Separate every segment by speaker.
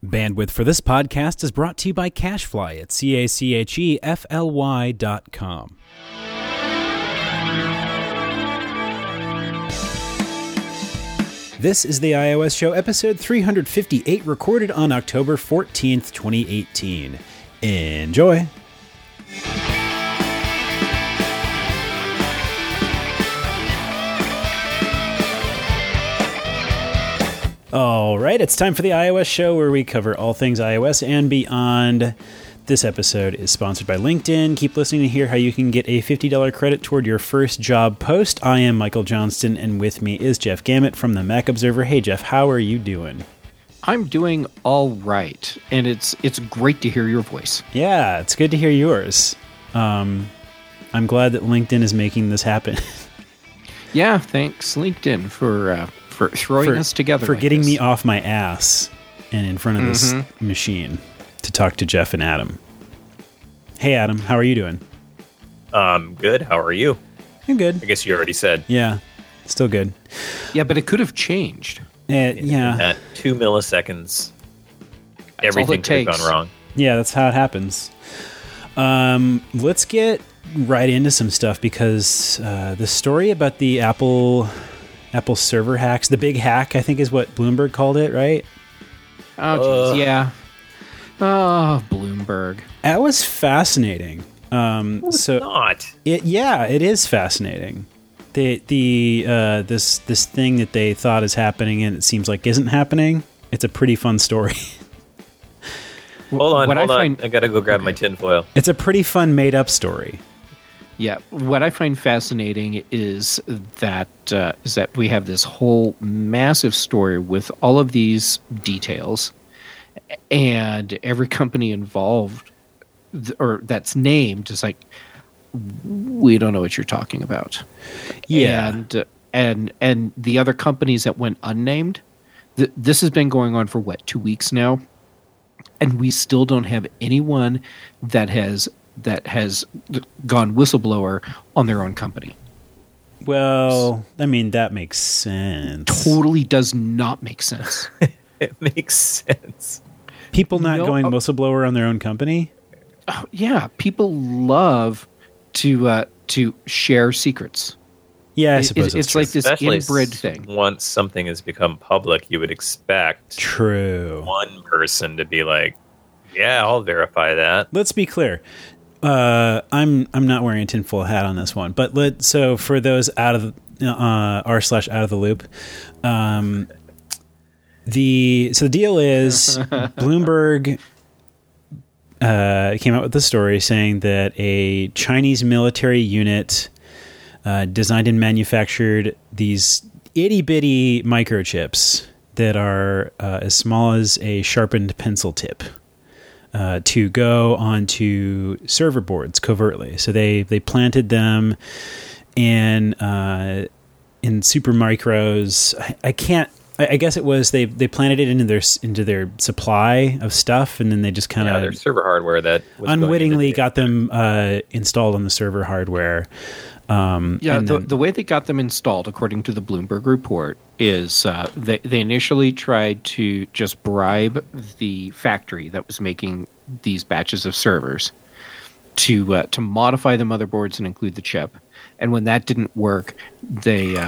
Speaker 1: Bandwidth for this podcast is brought to you by CacheFly at CACHEFLY.com. This is the iOS Show, episode 358, recorded on October 14th, 2018. Enjoy! All right, it's time for the iOS Show, where we cover all things iOS and beyond. This episode is sponsored by LinkedIn. Keep listening to hear how you can get a $50 credit toward your first job post. I am Michael Johnston, and with me is Jeff Gamet from the Mac Observer. Hey, Jeff, how are you doing?
Speaker 2: I'm doing all right, and it's great to hear your voice.
Speaker 1: Yeah, it's good to hear yours. I'm glad that LinkedIn is making this happen.
Speaker 2: Yeah, thanks LinkedIn for throwing us together.
Speaker 1: For
Speaker 2: like
Speaker 1: getting
Speaker 2: this.
Speaker 1: me off my ass and in front of this machine to talk to Jeff and Adam. Hey, Adam, how are you doing?
Speaker 3: Good. How are you?
Speaker 1: I'm good.
Speaker 3: I guess you already said.
Speaker 1: Yeah, still good.
Speaker 2: Yeah, but it could have changed.
Speaker 1: Yeah.
Speaker 3: At 2 milliseconds, everything
Speaker 2: it
Speaker 3: could have
Speaker 2: takes.
Speaker 3: gone wrong.
Speaker 1: Yeah, that's how it happens. Let's get right into some stuff, because the story about the Apple server hacks, the big hack, I think is what Bloomberg called it, right?
Speaker 2: Oh, geez, yeah. Oh, Bloomberg.
Speaker 1: That was fascinating.
Speaker 3: Not.
Speaker 1: It is fascinating. This thing that they thought is happening and it seems like isn't happening. It's a pretty fun story.
Speaker 3: Hold on. I gotta go grab my tinfoil.
Speaker 1: It's a pretty fun made up story.
Speaker 2: Yeah, what I find fascinating is that we have this whole massive story with all of these details, and every company involved or that's named is like, we don't know what you're talking about.
Speaker 1: Yeah,
Speaker 2: and the other companies that went unnamed, this has been going on for 2 weeks now, and we still don't have anyone that has gone whistleblower on their own company.
Speaker 1: Well, I mean, that makes sense.
Speaker 2: Totally does not make sense.
Speaker 3: It makes sense.
Speaker 1: People not going whistleblower on their own company?
Speaker 2: Yeah, people love to share secrets.
Speaker 1: Yeah, I suppose
Speaker 2: it's
Speaker 1: true.
Speaker 2: like this
Speaker 3: Especially
Speaker 2: inbred thing.
Speaker 3: Once something has become public, you would expect
Speaker 1: True.
Speaker 3: one person to be like, yeah, I'll verify that.
Speaker 1: Let's be clear. I'm not wearing a tinfoil hat on this one, but so for those out of r/out of the loop, the deal is Bloomberg came out with the story saying that a Chinese military unit designed and manufactured these itty bitty microchips that are as small as a sharpened pencil tip. To go onto server boards covertly. So they planted them in Supermicro's. I guess it was they planted it into their supply of stuff, and then they just kind of
Speaker 3: their server hardware that was
Speaker 1: unwittingly got them installed on the server hardware.
Speaker 2: The way they got them installed, according to the Bloomberg report, is they initially tried to just bribe the factory that was making these batches of servers to modify the motherboards and include the chip. And when that didn't work, they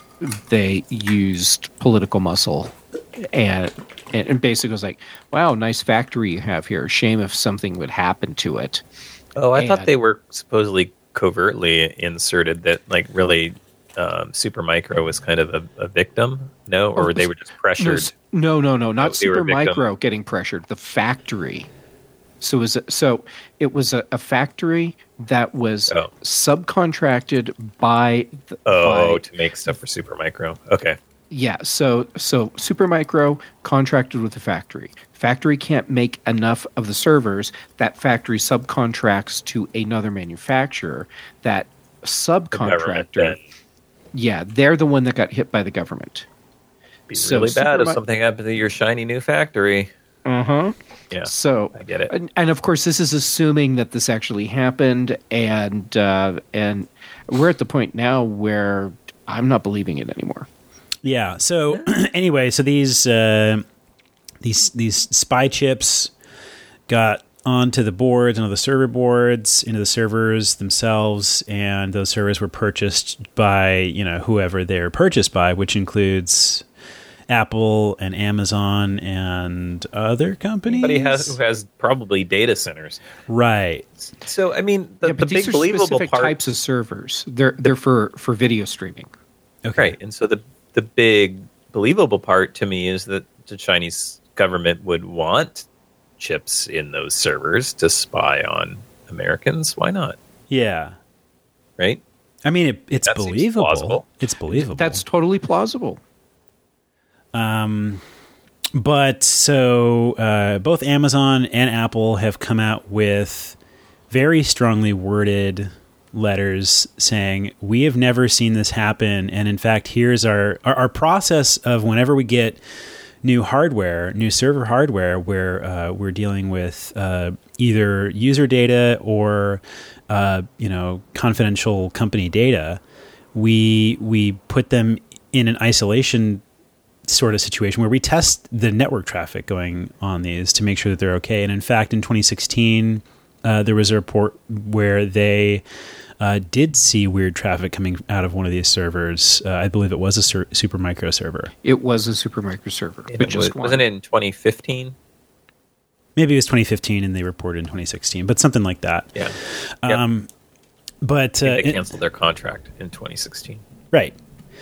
Speaker 2: used political muscle and basically was like, "Wow, nice factory you have here. Shame if something would happen to it."
Speaker 3: Oh, I thought they were supposedly covertly inserted that, like, really Supermicro was kind of a victim. No, or they were just pressured.
Speaker 2: No, not
Speaker 3: they were a victim.
Speaker 2: Supermicro getting pressured. The factory. So it was a factory that was subcontracted by
Speaker 3: to make stuff for Supermicro. Okay.
Speaker 2: Yeah, so Supermicro contracted with the factory. Factory can't make enough of the servers. That factory subcontracts to another manufacturer. That subcontractor, they're the one that got hit by the government.
Speaker 3: Be really bad if something happened to your shiny new factory.
Speaker 2: Uh-huh.
Speaker 3: Yeah,
Speaker 2: so
Speaker 3: I get it.
Speaker 2: And of course, this is assuming that this actually happened, and we're at the point now where I'm not believing it anymore.
Speaker 1: Yeah. So anyway, so these these spy chips got onto the boards, onto the server boards, into the servers themselves, and those servers were purchased by, whoever they're purchased by, which includes Apple and Amazon and other companies.
Speaker 3: But who has probably data centers.
Speaker 1: Right.
Speaker 3: So, I mean, the big believable
Speaker 2: specific
Speaker 3: part...
Speaker 2: types of servers. They're for video streaming.
Speaker 1: Okay.
Speaker 3: Right. And so the big believable part to me is that the Chinese government would want chips in those servers to spy on Americans. Why not?
Speaker 1: Yeah.
Speaker 3: Right?
Speaker 1: I mean, it's
Speaker 3: That seems
Speaker 1: believable.
Speaker 3: plausible.
Speaker 1: It's believable.
Speaker 2: That's totally plausible.
Speaker 1: But so both Amazon and Apple have come out with very strongly worded letters saying, we have never seen this happen. And in fact, here's our process of whenever we get new server hardware, where we're dealing with either user data or confidential company data, we put them in an isolation sort of situation where we test the network traffic going on these to make sure that they're okay. And in fact, in 2016, there was a report where they did see weird traffic coming out of one of these servers. I believe it was a Supermicro server.
Speaker 2: It was a Supermicro server.
Speaker 3: Wasn't it in 2015?
Speaker 1: Maybe it was 2015 and they reported in 2016, but something like that.
Speaker 3: Yeah.
Speaker 1: But
Speaker 3: they canceled their contract in 2016.
Speaker 1: Right.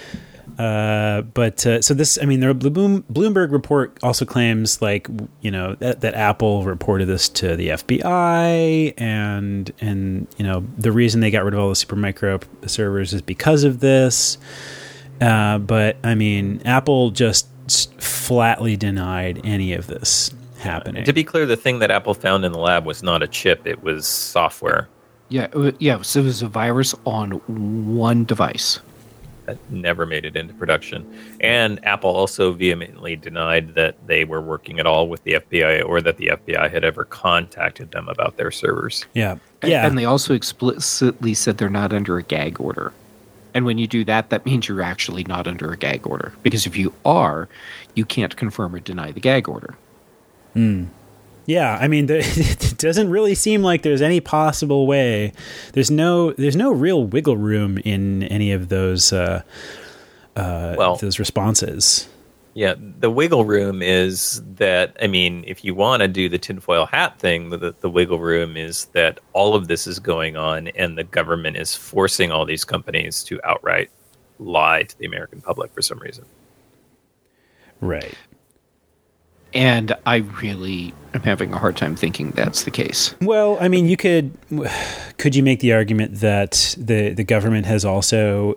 Speaker 1: So this, I mean, the Bloomberg report also claims that Apple reported this to the FBI and the reason they got rid of all the Supermicro servers is because of this. But I mean, Apple just flatly denied any of this happening.
Speaker 3: To be clear, the thing that Apple found in the lab was not a chip; it was software.
Speaker 2: Yeah. So it was a virus on one device
Speaker 3: that never made it into production. And Apple also vehemently denied that they were working at all with the FBI or that the FBI had ever contacted them about their servers.
Speaker 1: Yeah.
Speaker 2: And they also explicitly said they're not under a gag order. And when you do that, that means you're actually not under a gag order. Because if you are, you can't confirm or deny the gag order.
Speaker 1: Yeah, I mean, it doesn't really seem like there's any possible way. There's no real wiggle room in any of those those responses.
Speaker 3: Yeah, the wiggle room is that, I mean, if you want to do the tinfoil hat thing, the wiggle room is that all of this is going on and the government is forcing all these companies to outright lie to the American public for some reason.
Speaker 1: Right.
Speaker 2: And I really am having a hard time thinking that's the case.
Speaker 1: Well, I mean, could you make the argument that the government has also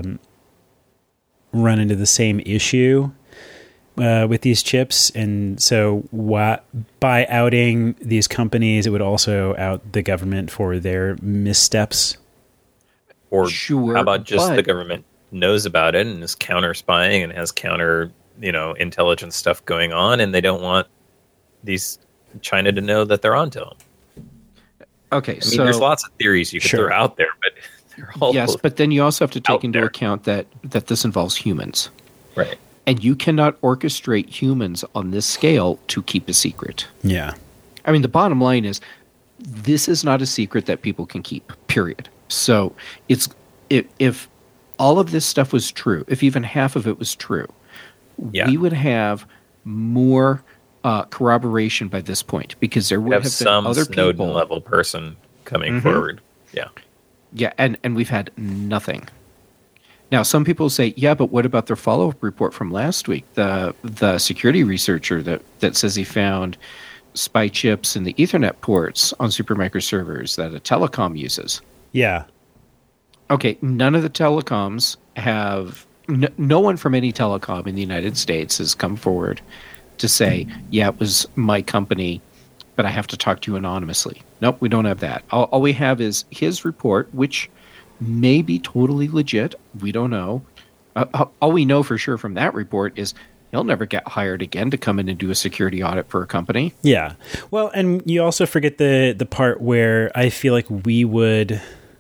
Speaker 1: run into the same issue with these chips, and so by outing these companies, it would also out the government for their missteps?
Speaker 3: Or
Speaker 2: sure,
Speaker 3: how about just the government knows about it and is counter spying and has counter intelligence stuff going on, and they don't want China to know that they're onto them.
Speaker 2: Okay,
Speaker 3: I mean, there's lots of theories you could throw out there, but they're all
Speaker 2: but then you also have to take into account that this involves humans,
Speaker 3: right?
Speaker 2: And you cannot orchestrate humans on this scale to keep a secret.
Speaker 1: Yeah,
Speaker 2: I mean, the bottom line is this is not a secret that people can keep. Period. So if all of this stuff was true, if even half of it was true, we would have more corroboration by this point, because there would have been
Speaker 3: some
Speaker 2: other
Speaker 3: Snowden
Speaker 2: people
Speaker 3: level person coming forward.
Speaker 2: Yeah, and we've had nothing. Now, some people say, yeah, but what about their follow-up report from last week? The security researcher that says he found spy chips in the Ethernet ports on Supermicro servers that a telecom uses.
Speaker 1: Yeah.
Speaker 2: Okay, none of the telecoms have... No one from any telecom in the United States has come forward to say, yeah, it was my company, but I have to talk to you anonymously. Nope, we don't have that. All we have is his report, which may be totally legit. We don't know. All we know for sure from that report is he'll never get hired again to come in and do a security audit for a company.
Speaker 1: Yeah. Well, and you also forget the part where I feel like we would...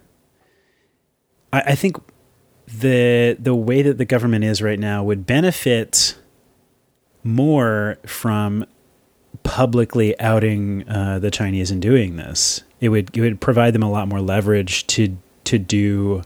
Speaker 1: I think the way that the government is right now would benefit more from publicly outing the Chinese and doing this. It would provide them a lot more leverage to do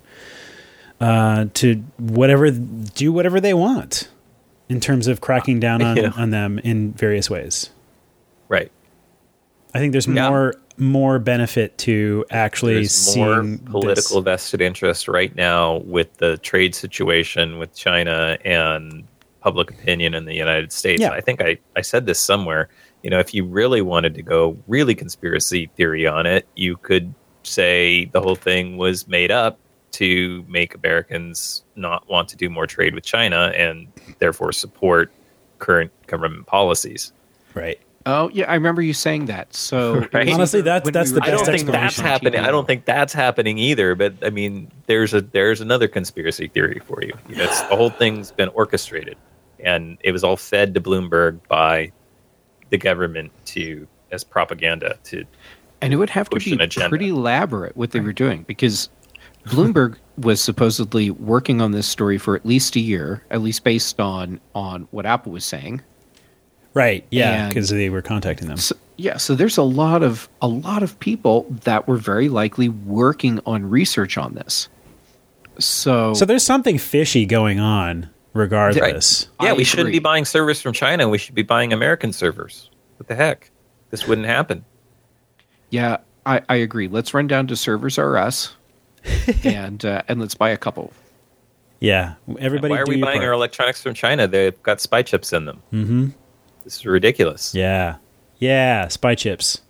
Speaker 1: whatever they want in terms of cracking down on them in various ways.
Speaker 3: Right.
Speaker 1: I think there's more benefit to actually seeing
Speaker 3: more political vested interest right now with the trade situation with China and public opinion in the United States.
Speaker 1: Yeah.
Speaker 3: I think I said this somewhere. If you really wanted to go really conspiracy theory on it, you could say the whole thing was made up to make Americans not want to do more trade with China and therefore support current government policies.
Speaker 1: Right.
Speaker 2: Oh yeah, I remember you saying that. So
Speaker 3: right.
Speaker 1: Honestly, that's the best
Speaker 3: I don't think that's
Speaker 1: explanation.
Speaker 3: happening. I don't think that's happening either. But I mean, there's another conspiracy theory for you. It's the whole thing's been orchestrated, and it was all fed to Bloomberg by the government as propaganda to.
Speaker 2: And it would have to be pretty elaborate what they were doing, because Bloomberg was supposedly working on this story for at least a year, at least based on what Apple was saying.
Speaker 1: Right. Yeah, because they were contacting them.
Speaker 2: So there's a lot of people that were very likely working on research on this. So
Speaker 1: there's something fishy going on, regardless.
Speaker 3: Right. Yeah, we shouldn't be buying servers from China. We should be buying American servers. What the heck? This wouldn't happen.
Speaker 2: Yeah, I agree. Let's run down to Servers R Us and let's buy a couple.
Speaker 1: Yeah, everybody.
Speaker 3: Why are we buying our electronics from China? They've got spy chips in them.
Speaker 1: Mm-hmm.
Speaker 3: This is ridiculous.
Speaker 1: Yeah, spy chips.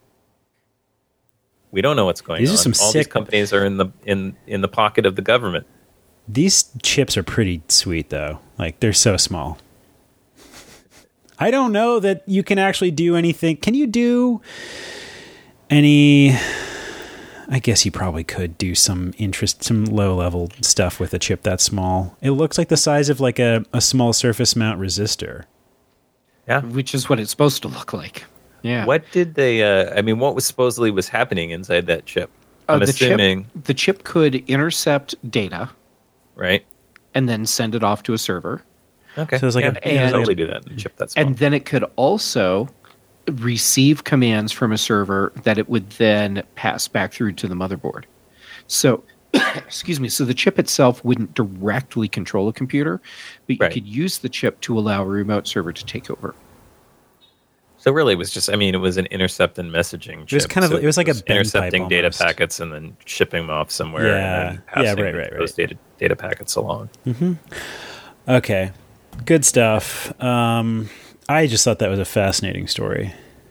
Speaker 3: We don't know what's going on. These companies are in the pocket of the government.
Speaker 1: These chips are pretty sweet, though. Like, they're so small. I don't know that you can actually do anything. Can you do any... I guess you probably could do some low-level stuff with a chip that small. It looks like the size of like a small surface mount resistor.
Speaker 3: Yeah.
Speaker 2: Which is what it's supposed to look like. Yeah.
Speaker 3: What did they... what was supposedly was happening inside that chip? I'm assuming...
Speaker 2: The chip could intercept data.
Speaker 3: Right.
Speaker 2: And then send it off to a server.
Speaker 3: Okay.
Speaker 1: So it's like
Speaker 3: totally do that in a chip that's small.
Speaker 2: And then it could also receive commands from a server that it would then pass back through to the motherboard. So, excuse me, so the chip itself wouldn't directly control a computer, but you could use the chip to allow a remote server to take over.
Speaker 3: So really it was just, it was an intercept and messaging chip.
Speaker 1: It was like a
Speaker 3: intercepting data packets and then shipping them off somewhere.
Speaker 1: Yeah,
Speaker 3: and then passing those data packets along.
Speaker 1: Mm-hmm. Okay, good stuff. I just thought that was a fascinating story.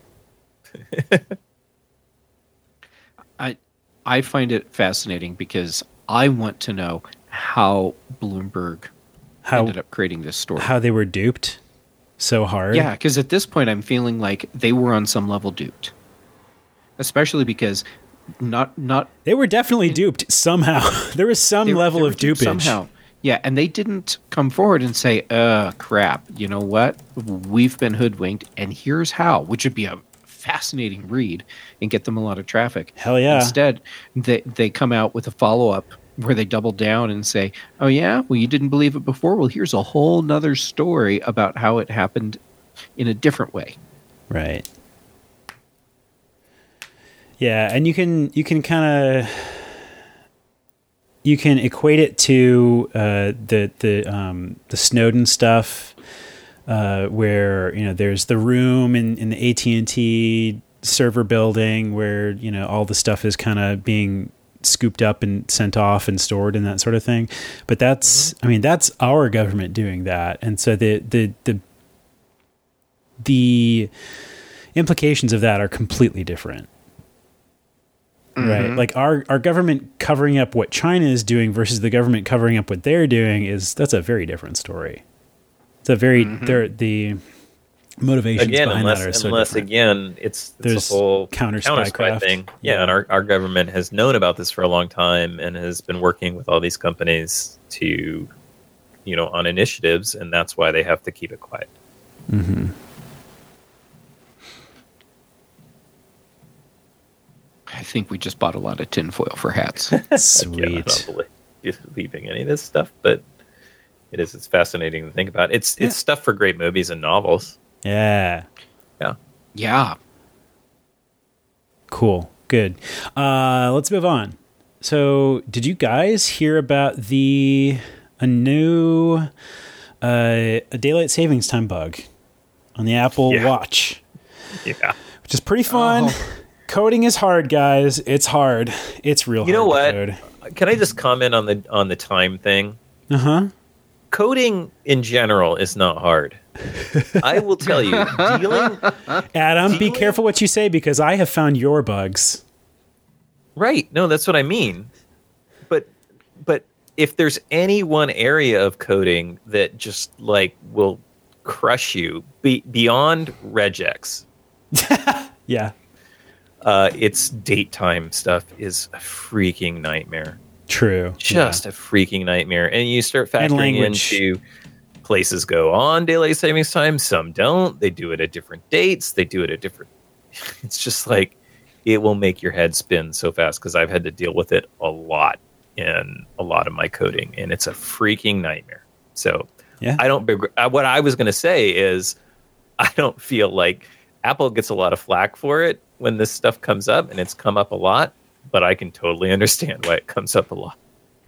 Speaker 2: I find it fascinating because I want to know how Bloomberg ended up creating this story.
Speaker 1: How they were duped so hard.
Speaker 2: Yeah, because at this point I'm feeling like they were on some level duped. Especially because not
Speaker 1: they were definitely duped somehow. There was some level of dupage.
Speaker 2: Somehow. Yeah, and they didn't come forward and say, crap, you know what? We've been hoodwinked, and here's how, which would be a fascinating read and get them a lot of traffic.
Speaker 1: Hell yeah.
Speaker 2: Instead, they come out with a follow-up where they double down and say, oh yeah, well, you didn't believe it before? Well, here's a whole nother story about how it happened in a different way.
Speaker 1: Right. Yeah, and you can kind of... You can equate it to the Snowden stuff, where there's the room in the AT&T server building where all the stuff is kind of being scooped up and sent off and stored and that sort of thing. But that's that's our government doing that, and so the implications of that are completely different. Right. Like our government covering up what China is doing versus the government covering up what they're doing that's a very different story. It's a very the motivations behind that are so different.
Speaker 3: Again, it's a whole
Speaker 1: counter
Speaker 3: spy thing. Yeah, and our government has known about this for a long time and has been working with all these companies to on initiatives, and that's why they have to keep it quiet.
Speaker 1: Mm-hmm.
Speaker 2: I think we just bought a lot of tinfoil for hats.
Speaker 1: Sweet.
Speaker 3: I don't believe any of this stuff, but it's fascinating to think about. It's stuff for great movies and novels.
Speaker 1: Yeah.
Speaker 3: Yeah.
Speaker 2: Yeah.
Speaker 1: Cool. Good. Let's move on. So, did you guys hear about a new daylight savings time bug on the Apple Watch?
Speaker 3: Yeah.
Speaker 1: Which is pretty fun. Coding is hard, guys. It's hard. It's real hard.
Speaker 3: You know what?
Speaker 1: To code.
Speaker 3: Can I just comment on the time thing?
Speaker 1: Uh-huh.
Speaker 3: Coding in general is not hard. I will tell you,
Speaker 1: Adam, be careful what you say because I have found your bugs.
Speaker 3: Right. No, that's what I mean. But if there's any one area of coding that just like will crush you beyond regex,
Speaker 1: yeah,
Speaker 3: it's date time stuff is a freaking nightmare.
Speaker 1: True.
Speaker 3: Just a freaking nightmare. And you start factoring into places go on daylight savings time, some don't. They do it at different dates. They do it at different. It's just like it will make your head spin so fast because I've had to deal with it a lot in a lot of my coding, and it's a freaking nightmare. So I don't. What I was going to say is, I don't feel like Apple gets a lot of flack for it when this stuff comes up, and it's come up a lot. But I can totally understand why it comes up a lot.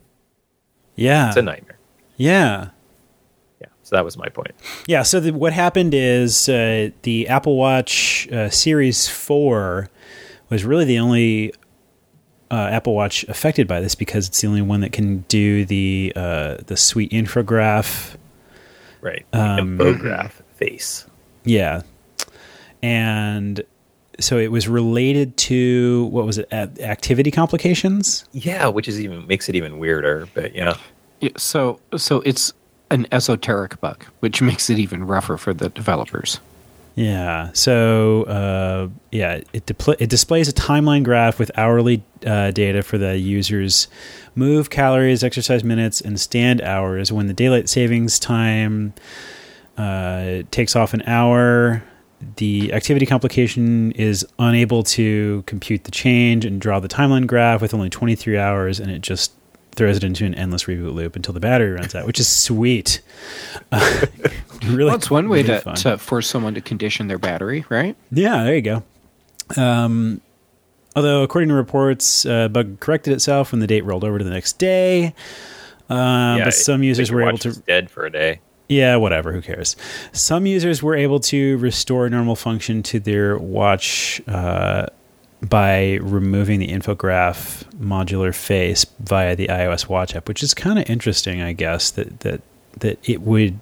Speaker 1: Yeah,
Speaker 3: it's a nightmare.
Speaker 1: Yeah.
Speaker 3: So that was my point.
Speaker 1: Yeah. So what happened is the Apple Watch Series 4 was really the only Apple Watch affected by this because it's the only one that can do the sweet infograph.
Speaker 3: Right. Infograph face.
Speaker 1: Yeah. And so it was related to, what was it, activity complications?
Speaker 3: Yeah, which is makes it even weirder, but yeah.
Speaker 2: So it's an esoteric bug, which makes it even rougher for the developers.
Speaker 1: Yeah. So, it displays a timeline graph with hourly data for the user's move, calories, exercise minutes, and stand hours. When the daylight savings time takes off an hour, the activity complication is unable to compute the change and draw the timeline graph with only 23 hours, and it just throws it into an endless reboot loop until the battery runs out, which is sweet. Really,
Speaker 2: well, it's one way
Speaker 1: really
Speaker 2: to force someone to condition their battery, right?
Speaker 1: Yeah, there you go. Although, according to reports, bug corrected itself when the date rolled over to the next day. But some users were able to
Speaker 3: dead for a day.
Speaker 1: Yeah, whatever. Who cares? Some users were able to restore normal function to their watch by removing the infograph modular face via the iOS Watch app, which is kind of interesting, I guess, that it would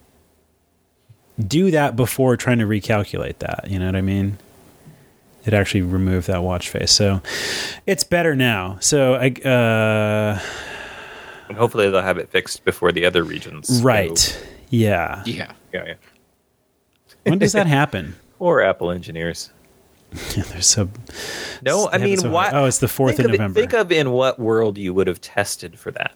Speaker 1: do that before trying to recalculate that. You know what I mean? It actually removed that watch face. So it's better now. So and
Speaker 3: hopefully they'll have it fixed before the other regions.
Speaker 1: Right.
Speaker 3: Go.
Speaker 2: Yeah.
Speaker 1: When does that happen?
Speaker 3: Poor Apple engineers.
Speaker 1: Yeah, they're so...
Speaker 3: No, I mean, why?
Speaker 1: Oh, it's the 4th of November.
Speaker 3: Think of in what world you would have tested for that.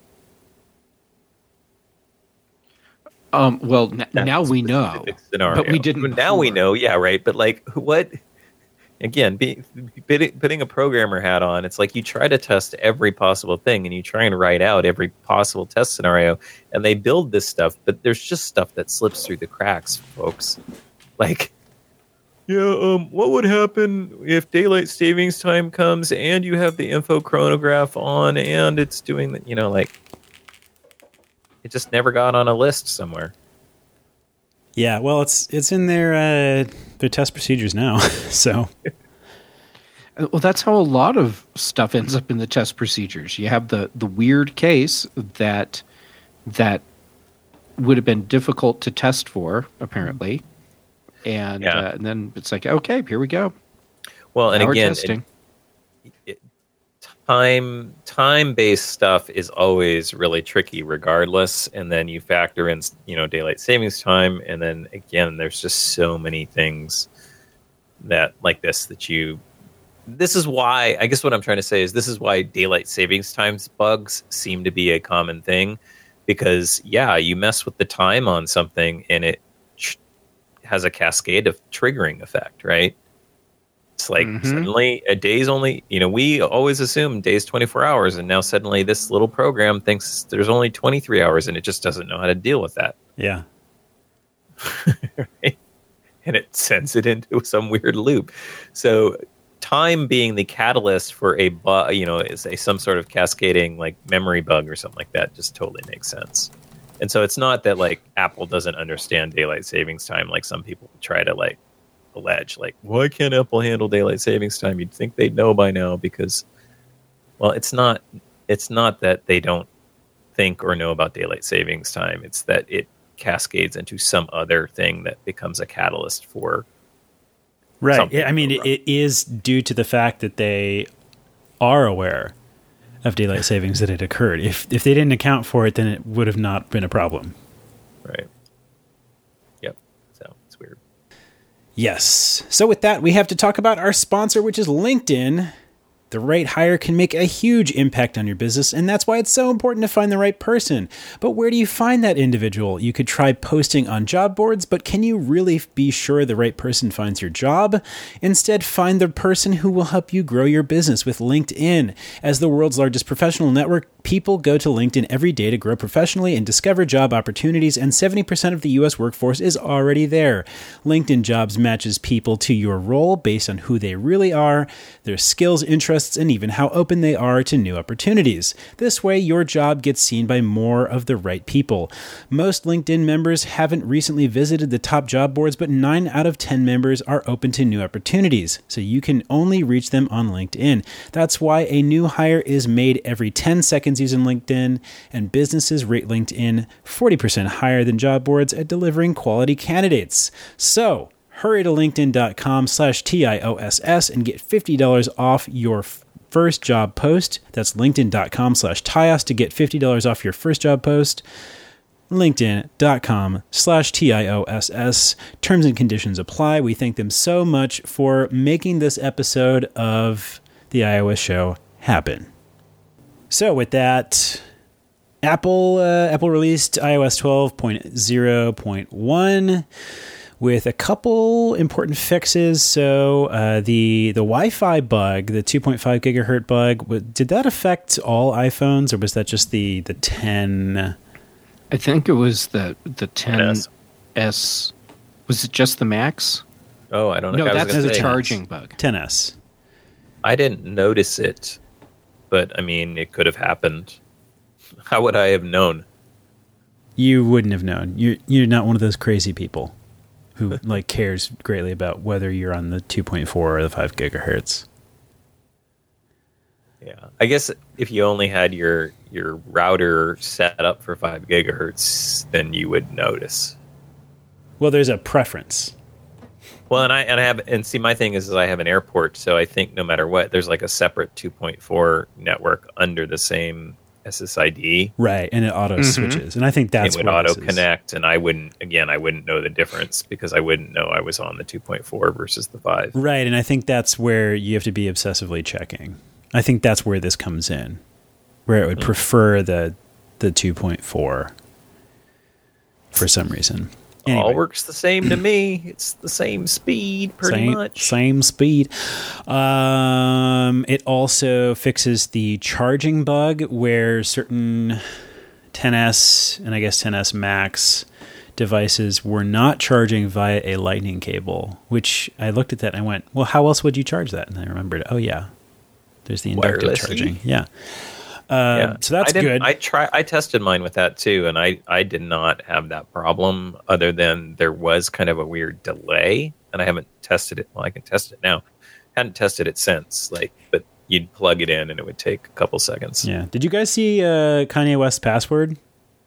Speaker 2: Well, now we know, but we didn't.
Speaker 3: Now we know, yeah, right. But like, what? Again, putting a programmer hat on, it's like you try to test every possible thing, and you try and write out every possible test scenario, and they build this stuff, but there's just stuff that slips through the cracks, folks. Like, what would happen if daylight savings time comes and you have the info chronograph on and it's doing that? Like. It just never got on a list somewhere.
Speaker 1: Yeah, well, it's in their test procedures now. So,
Speaker 2: well, that's how a lot of stuff ends up in the test procedures. You have the weird case that would have been difficult to test for, apparently, and then it's like, okay, here we go.
Speaker 3: Well, and now again, time-based stuff is always really tricky regardless, and then you factor in daylight savings time, and then again there's just so many things that like this is why, I guess what I'm trying to say is, this is why daylight savings times bugs seem to be a common thing, because you mess with the time on something and it has a cascade of triggering effect, right? It's like suddenly a day's only, we always assume day's 24 hours, and now suddenly this little program thinks there's only 23 hours, and it just doesn't know how to deal with that.
Speaker 1: Yeah.
Speaker 3: Right? and it sends it into some weird loop. So time being the catalyst for a bug, is some sort of cascading like memory bug or something like that, just totally makes sense. And so it's not that like Apple doesn't understand daylight savings time, like some people try to like allege, like, why can't Apple handle daylight savings time? You'd think they'd know by now because, well, it's not that they don't think or know about daylight savings time. It's that it cascades into some other thing that becomes a catalyst for.
Speaker 1: Right. I mean, it is due to the fact that they are aware of daylight savings that it occurred. If they didn't account for it, then it would have not been a problem.
Speaker 3: Right. Yep. So it's weird.
Speaker 1: Yes. So with that, we have to talk about our sponsor, which is LinkedIn. The right hire can make a huge impact on your business, and that's why it's so important to find the right person. But where do you find that individual? You could try posting on job boards, but can you really be sure the right person finds your job? Instead, find the person who will help you grow your business with LinkedIn. As the world's largest professional network, people go to LinkedIn every day to grow professionally and discover job opportunities, and 70% of the U.S. workforce is already there. LinkedIn Jobs matches people to your role based on who they really are, their skills, interests, and even how open they are to new opportunities. This way, your job gets seen by more of the right people. Most LinkedIn members haven't recently visited the top job boards, but 9 out of 10 members are open to new opportunities, so you can only reach them on LinkedIn. That's why a new hire is made every 10 seconds using LinkedIn, and businesses rate LinkedIn 40% higher than job boards at delivering quality candidates. So, hurry to linkedin.com/TIOSS and get $50 off your first job post. That's linkedin.com/TIOS to get $50 off your first job post. LinkedIn.com/TIOSS. Terms and conditions apply. We thank them so much for making this episode of the iOS Show happen. So with that, Apple released iOS 12.0.1 with a couple important fixes. So the Wi-Fi bug, the 2.5 gigahertz bug, did that affect all iPhones, or was that just the 10?
Speaker 2: I think it was the 10S. Was it just the Max?
Speaker 3: Oh, I don't know.
Speaker 2: No, that's the charging bug.
Speaker 1: 10S.
Speaker 3: I didn't notice it, but I mean, it could have happened. How would I have known?
Speaker 1: You wouldn't have known. You're not one of those crazy people who like cares greatly about whether you're on the 2.4 or the 5 gigahertz.
Speaker 3: Yeah, I guess if you only had your router set up for 5 gigahertz, then you would notice.
Speaker 1: Well, there's a preference.
Speaker 3: Well, and see, my thing is I have an airport, so I think no matter what, there's like a separate 2.4 network under the same SSID.
Speaker 1: Right, and it auto switches, and I think that's
Speaker 3: it would auto connect, and I wouldn't know the difference because I wouldn't know I was on the 2.4 versus the 5.
Speaker 1: Right, and I think that's where you have to be obsessively checking. I think that's where this comes in, where it would prefer the 2.4 for some reason. Anyway.
Speaker 3: All works the same to me. It's the same speed, pretty much.
Speaker 1: Same speed. It also fixes the charging bug where certain 10S and I guess 10S Max devices were not charging via a lightning cable, which I looked at that and I went, well, how else would you charge that? And I remembered, oh yeah, there's the inductive charging. Yeah. So that's good.
Speaker 3: I tested mine with that too, and I did not have that problem. Other than there was kind of a weird delay, and I haven't tested it. Well, I can test it now. Hadn't tested it since. But you'd plug it in, and it would take a couple seconds.
Speaker 1: Yeah. Did you guys see Kanye West's password?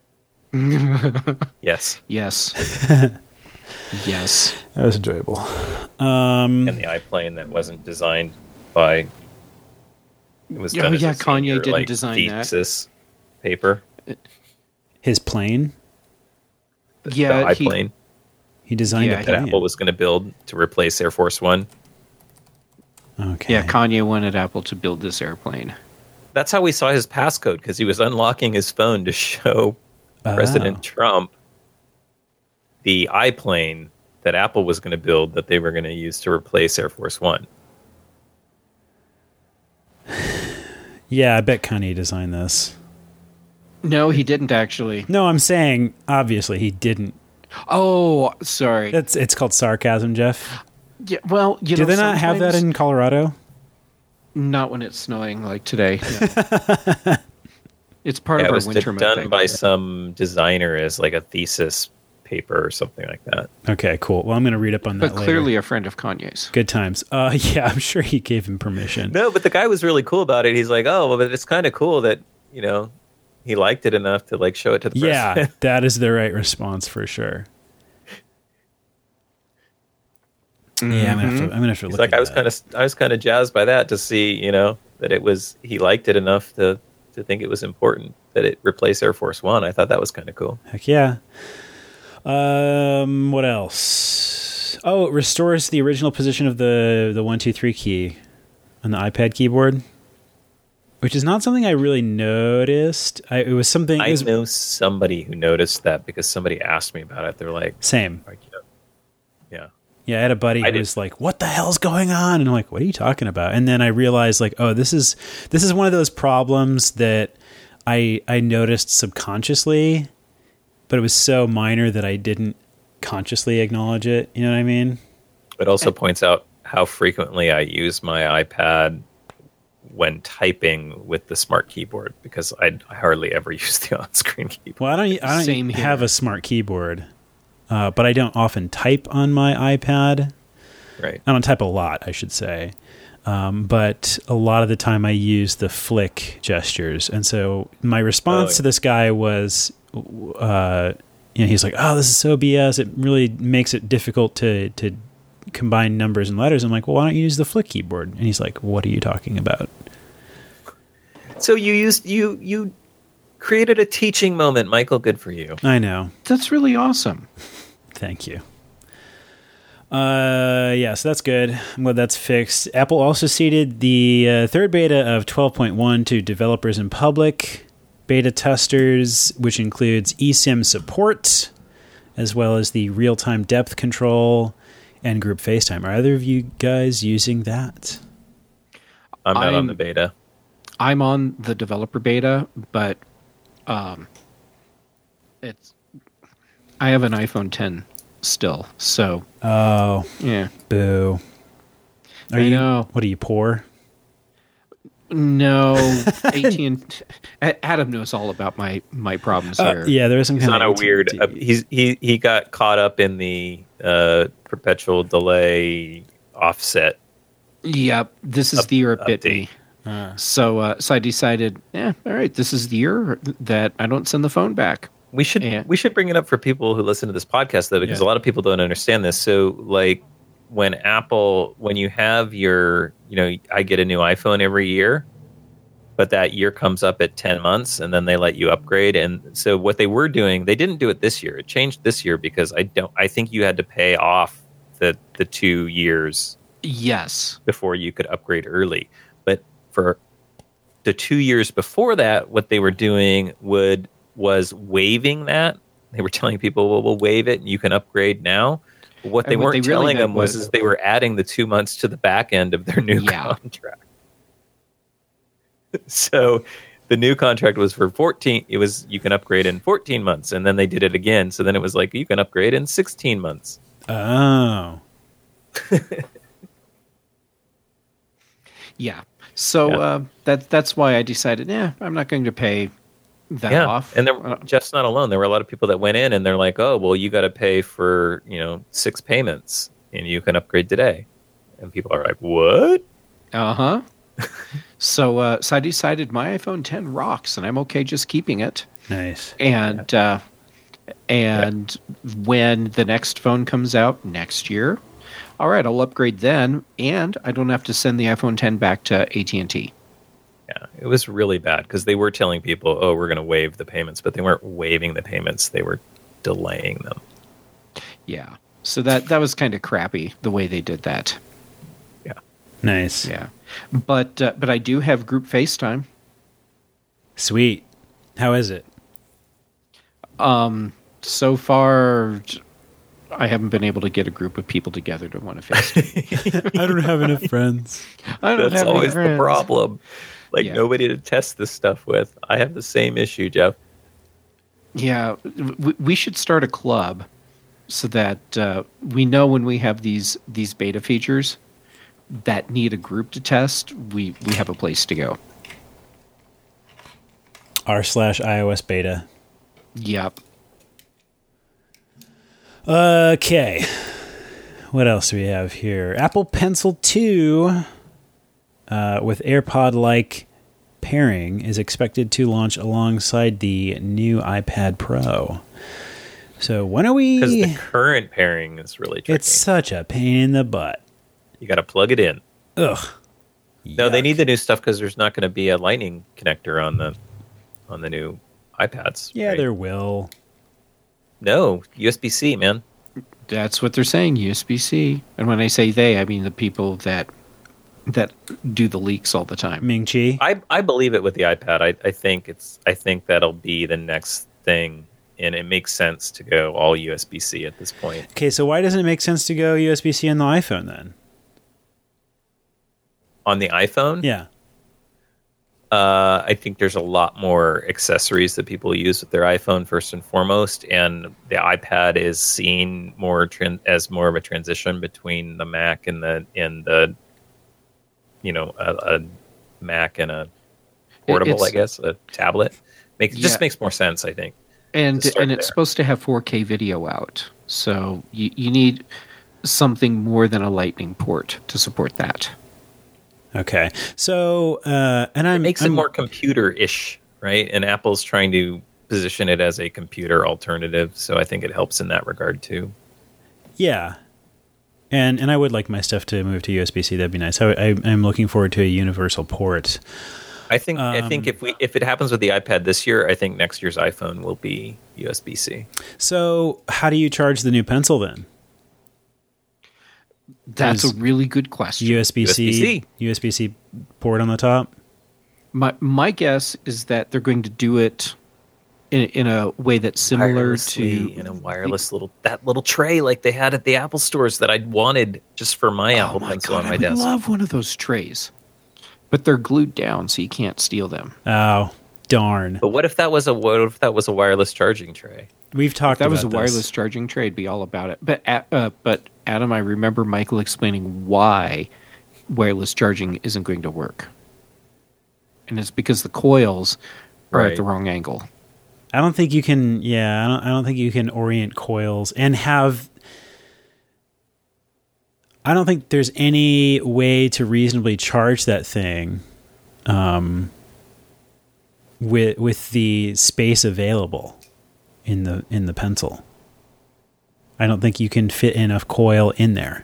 Speaker 3: Yes.
Speaker 2: Yes. Yes.
Speaker 1: That was enjoyable.
Speaker 3: And the iPlane that wasn't designed by. It was done as
Speaker 2: Kanye didn't design
Speaker 3: thesis paper.
Speaker 1: His plane?
Speaker 3: The iPlane.
Speaker 1: He designed
Speaker 3: it that Apple was going to build to replace Air Force One.
Speaker 1: Okay.
Speaker 2: Yeah, Kanye wanted Apple to build this airplane.
Speaker 3: That's how we saw his passcode, because he was unlocking his phone to show President Trump the iPlane that Apple was going to build that they were going to use to replace Air Force One.
Speaker 1: Yeah, I bet Kanye designed this.
Speaker 2: No, he didn't actually.
Speaker 1: No, I'm saying, obviously, he didn't.
Speaker 2: Oh, sorry.
Speaker 1: It's called sarcasm, Jeff.
Speaker 2: Yeah, well,
Speaker 1: do they not have that in Colorado?
Speaker 2: Not when it's snowing like today. No. It's part of our winter.
Speaker 3: It was done by some designer as like a thesis paper or something like that.
Speaker 1: Okay, cool. Well, I'm going to read up on that
Speaker 2: later. But clearly a friend of Kanye's.
Speaker 1: Good times. Yeah, I'm sure he gave him permission.
Speaker 3: No, but the guy was really cool about it. He's like, oh, well, but it's kind of cool that, he liked it enough to like show it to the press.
Speaker 1: Yeah, that is the right response for sure. Mm-hmm. Yeah, I'm gonna have to look
Speaker 3: like,
Speaker 1: at
Speaker 3: I was kind of jazzed by that to see, that he liked it enough to think it was important that it replace Air Force One. I thought that was kind of cool.
Speaker 1: Heck yeah. What else? Oh, it restores the original position of the 1-2-3 key on the iPad keyboard, which is not something I really noticed. I know
Speaker 3: somebody who noticed that because somebody asked me about it. They're like,
Speaker 1: same.
Speaker 3: Yeah.
Speaker 1: Yeah, I had a buddy who was like, "What the hell's going on?" And I'm like, "What are you talking about?" And then I realized, like, oh, this is one of those problems that I noticed subconsciously, but it was so minor that I didn't consciously acknowledge it. You know what I mean?
Speaker 3: It also points out how frequently I use my iPad when typing with the smart keyboard, because I hardly ever use the on-screen keyboard.
Speaker 1: Well, I don't have a smart keyboard. But I don't often type on my iPad.
Speaker 3: Right.
Speaker 1: I don't type a lot, I should say. But a lot of the time I use the flick gestures. And so my response to this guy was, he's like, "Oh, this is so BS. It really makes it difficult to combine numbers and letters." I'm like, "Well, why don't you use the flick keyboard?" And he's like, "What are you talking about?"
Speaker 3: So you created a teaching moment, Michael. Good for you.
Speaker 1: I know.
Speaker 2: That's really awesome.
Speaker 1: Thank you. So that's good. I'm glad that's fixed. Apple also seeded the third beta of 12.1 to developers and public beta testers, which includes eSIM support, as well as the real-time depth control and group FaceTime. Are either of you guys using that?
Speaker 3: I'm not on the beta.
Speaker 2: I'm on the developer beta, but I have an iPhone 10 still, so.
Speaker 1: Oh.
Speaker 2: Yeah.
Speaker 1: Boo. What are you, poor?
Speaker 2: No. Adam knows all about my problems here.
Speaker 1: Yeah, there is some kind of
Speaker 3: weird. He got caught up in the perpetual delay offset.
Speaker 2: Yep, this is the year it bit me. So I decided, all right, this is the year that I don't send the phone back.
Speaker 3: We should bring it up for people who listen to this podcast, though, because a lot of people don't understand this. So, like, when you have your, I get a new iPhone every year, but that year comes up at 10 months, and then they let you upgrade. And so what they were doing, they didn't do it this year. It changed this year because I think you had to pay off the 2 years.
Speaker 2: Yes.
Speaker 3: Before you could upgrade early. But for the 2 years before that, what they were doing was waiving that. They were telling people, well, we'll waive it and you can upgrade now. But what they weren't telling them was they were adding the 2 months to the back end of their new contract. So the new contract was for 14. It was, you can upgrade in 14 months. And then they did it again. So then it was like, you can upgrade in 16 months.
Speaker 1: Oh.
Speaker 2: Yeah. So that's why I decided, I'm not going to pay that off.
Speaker 3: And Jeff's not alone. There were a lot of people that went in and they're like, oh, well, you got to pay for 6 payments and you can upgrade today. And people are like, what?
Speaker 2: Uh-huh. So I decided my iPhone 10 rocks and I'm okay just keeping it.
Speaker 1: Nice.
Speaker 2: And when the next phone comes out next year, all right, I'll upgrade then, and I don't have to send the iPhone 10 back to AT&T.
Speaker 3: Yeah, it was really bad because they were telling people, oh, we're going to waive the payments, but they weren't waiving the payments. They were delaying them.
Speaker 2: Yeah, so that was kind of crappy, the way they did that.
Speaker 3: Yeah.
Speaker 1: Nice.
Speaker 2: Yeah. But I do have group FaceTime.
Speaker 1: Sweet. How is it?
Speaker 2: So far, I haven't been able to get a group of people together to want to FaceTime.
Speaker 1: I don't have enough friends.
Speaker 3: That's always the problem. Nobody to test this stuff with. I have the same issue, Jeff.
Speaker 2: Yeah, we should start a club so that we know when we have these beta features that need a group to test, we have a place to go.
Speaker 1: r/iOS beta.
Speaker 2: Yep.
Speaker 1: Okay. What else do we have here? Apple Pencil 2 with AirPod-like pairing is expected to launch alongside the new iPad Pro. So when are we...
Speaker 3: Because the current pairing is really tricky.
Speaker 1: It's such a pain in the butt.
Speaker 3: You got to plug it in.
Speaker 1: Ugh.
Speaker 3: No, they need the new stuff because there's not going to be a Lightning connector on the new iPads.
Speaker 1: Yeah,
Speaker 3: right?
Speaker 1: there will.
Speaker 3: No, USB-C, man.
Speaker 2: That's what they're saying, USB-C. And when I say they, I mean the people that do the leaks all the time.
Speaker 1: Ming-Chi?
Speaker 3: I believe it with the iPad. I think that'll be the next thing, and it makes sense to go all USB-C at this point.
Speaker 1: Okay, so why doesn't it make sense to go USB-C on the iPhone then?
Speaker 3: On the iPhone?
Speaker 1: Yeah.
Speaker 3: I think there's a lot more accessories that people use with their iPhone first and foremost, and the iPad is seen more as more of a transition between the Mac and the a Mac and a portable, I guess, a tablet. Just makes more sense, I think.
Speaker 2: And it's supposed to have 4K video out, so you need something more than a Lightning port to support that.
Speaker 1: Okay, so
Speaker 3: it makes it more computer-ish, right? And Apple's trying to position it as a computer alternative, so I think it helps in that regard too.
Speaker 1: Yeah, and I would like my stuff to move to USB-C. That'd be nice. I'm looking forward to a universal port.
Speaker 3: I think if it happens with the iPad this year, I think next year's iPhone will be USB-C.
Speaker 1: So how do you charge the new Pencil then?
Speaker 2: That's a really good question.
Speaker 1: USB-C port on the top?
Speaker 2: My guess is that they're going to do it in a way that's similar to
Speaker 3: in a wireless little tray like they had at the Apple stores that I wanted just for my Apple Pencil on my desk.
Speaker 2: I love one of those trays, but they're glued down, so you can't steal them.
Speaker 1: Oh, darn!
Speaker 3: But what if that was a wireless charging tray?
Speaker 1: We've talked about this.
Speaker 2: If that was a wireless charging tray, it'd be all about it. But Adam, I remember Michael explaining why wireless charging isn't going to work, and it's because the coils are at the wrong angle.
Speaker 1: I don't think you can. Yeah, I don't think you can orient coils and have. I don't think there's any way to reasonably charge that thing, with the space available in the Pencil. I don't think you can fit enough coil in there.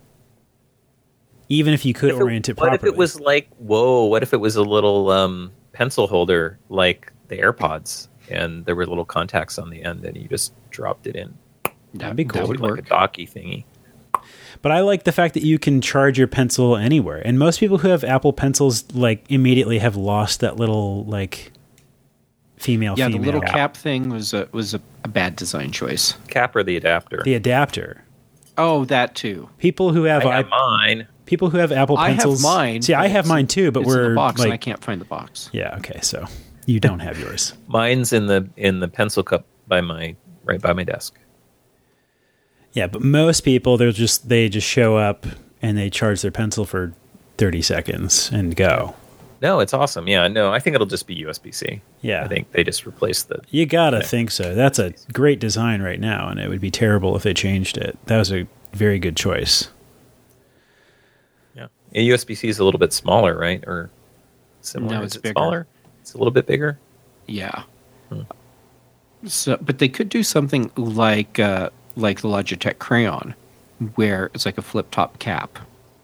Speaker 1: Even if you could orient it properly.
Speaker 3: What if it was what if it was a little pencil holder like the AirPods, and there were little contacts on the end, and you just dropped it in?
Speaker 1: That'd be cool.
Speaker 3: That would work. Like a docky thingy.
Speaker 1: But I like the fact that you can charge your Pencil anywhere. And most people who have Apple Pencils immediately have lost that little female.
Speaker 2: The little cap thing was a bad design choice.
Speaker 3: Cap or the adapter?
Speaker 1: The adapter.
Speaker 2: Oh, that too.
Speaker 1: People who have
Speaker 3: mine.
Speaker 1: People who have Apple Pencils.
Speaker 2: I have mine.
Speaker 1: See, I have mine too, but we're
Speaker 2: in the box, and I can't find the box.
Speaker 1: Yeah. Okay. So you don't have yours.
Speaker 3: Mine's in the pencil cup right by my desk.
Speaker 1: Yeah, but most people they just show up and they charge their Pencil for 30 seconds and go.
Speaker 3: No, it's awesome. Yeah, no, I think it'll just be USB-C.
Speaker 1: Yeah.
Speaker 3: I think they just replaced the...
Speaker 1: You gotta think so. That's a great design right now, and it would be terrible if they changed it. That was a very good choice.
Speaker 3: Yeah. USB-C is a little bit smaller, right? Or similar?
Speaker 2: No, it's bigger.
Speaker 3: Smaller? It's a little bit bigger?
Speaker 2: Yeah. So, but they could do something like the Logitech Crayon, where it's like a flip-top cap.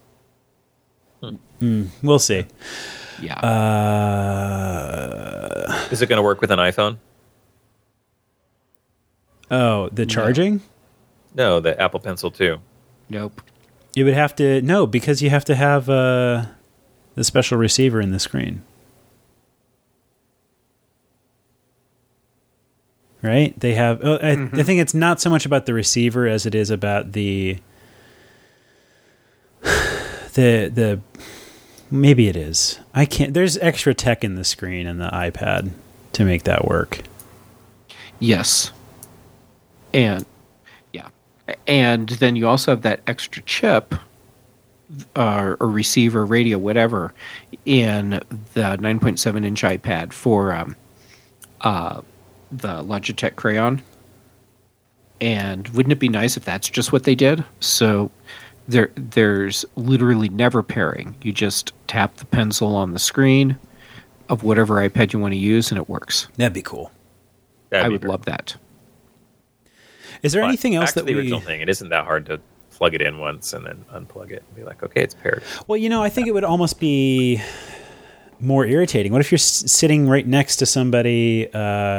Speaker 1: We'll see.
Speaker 2: Yeah.
Speaker 3: Is it going to work with an iPhone?
Speaker 1: Oh, the charging?
Speaker 3: No, the Apple Pencil 2.
Speaker 2: Nope.
Speaker 1: You would have to... No, because you have to have the special receiver in the screen. Right? They have... I think it's not so much about the receiver as it is about the maybe it is. I can't... There's extra tech in the screen and the iPad to make that work.
Speaker 2: Yes. And, yeah. And then you also have that extra chip or receiver, radio, whatever, in the 9.7-inch iPad for the Logitech Crayon. And wouldn't it be nice if that's just what they did? So there's literally never pairing. You just tap the pencil on the screen of whatever iPad you want to use, and it works.
Speaker 1: That'd be cool.
Speaker 2: I would love that.
Speaker 1: Is there anything else
Speaker 3: that the original thing? It isn't that hard to plug it in once and then unplug it and be like, okay, it's paired.
Speaker 1: Well, I think it would almost be more irritating. What if you're sitting right next to somebody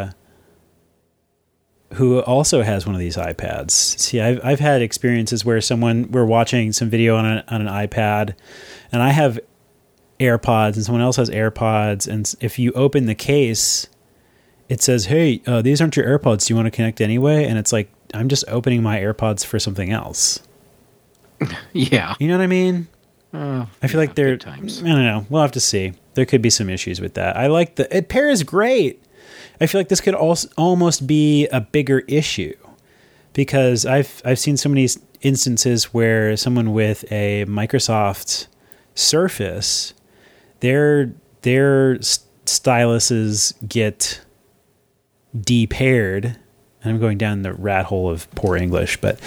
Speaker 1: who also has one of these iPads? See, I've had experiences where we're watching some video on an iPad, and I have AirPods, and someone else has AirPods, and if you open the case, it says, "Hey, these aren't your AirPods. Do you want to connect anyway?" And it's like, I'm just opening my AirPods for something else.
Speaker 2: Yeah,
Speaker 1: you know what I mean? I feel like they're. Times. I don't know. We'll have to see. There could be some issues with that. I like it pairs great. I feel like this could also almost be a bigger issue, because I've seen so many instances where someone with a Microsoft Surface, their styluses get de-paired, and I'm going down the rat hole of poor English, but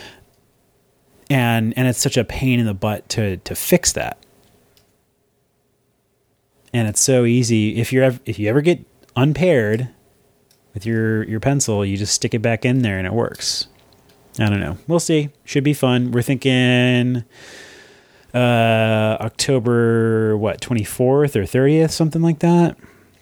Speaker 1: and it's such a pain in the butt to fix that. And it's so easy if you ever get unpaired with your pencil, you just stick it back in there and it works. I don't know. We'll see. Should be fun. We're thinking October 24th or 30th, something like that.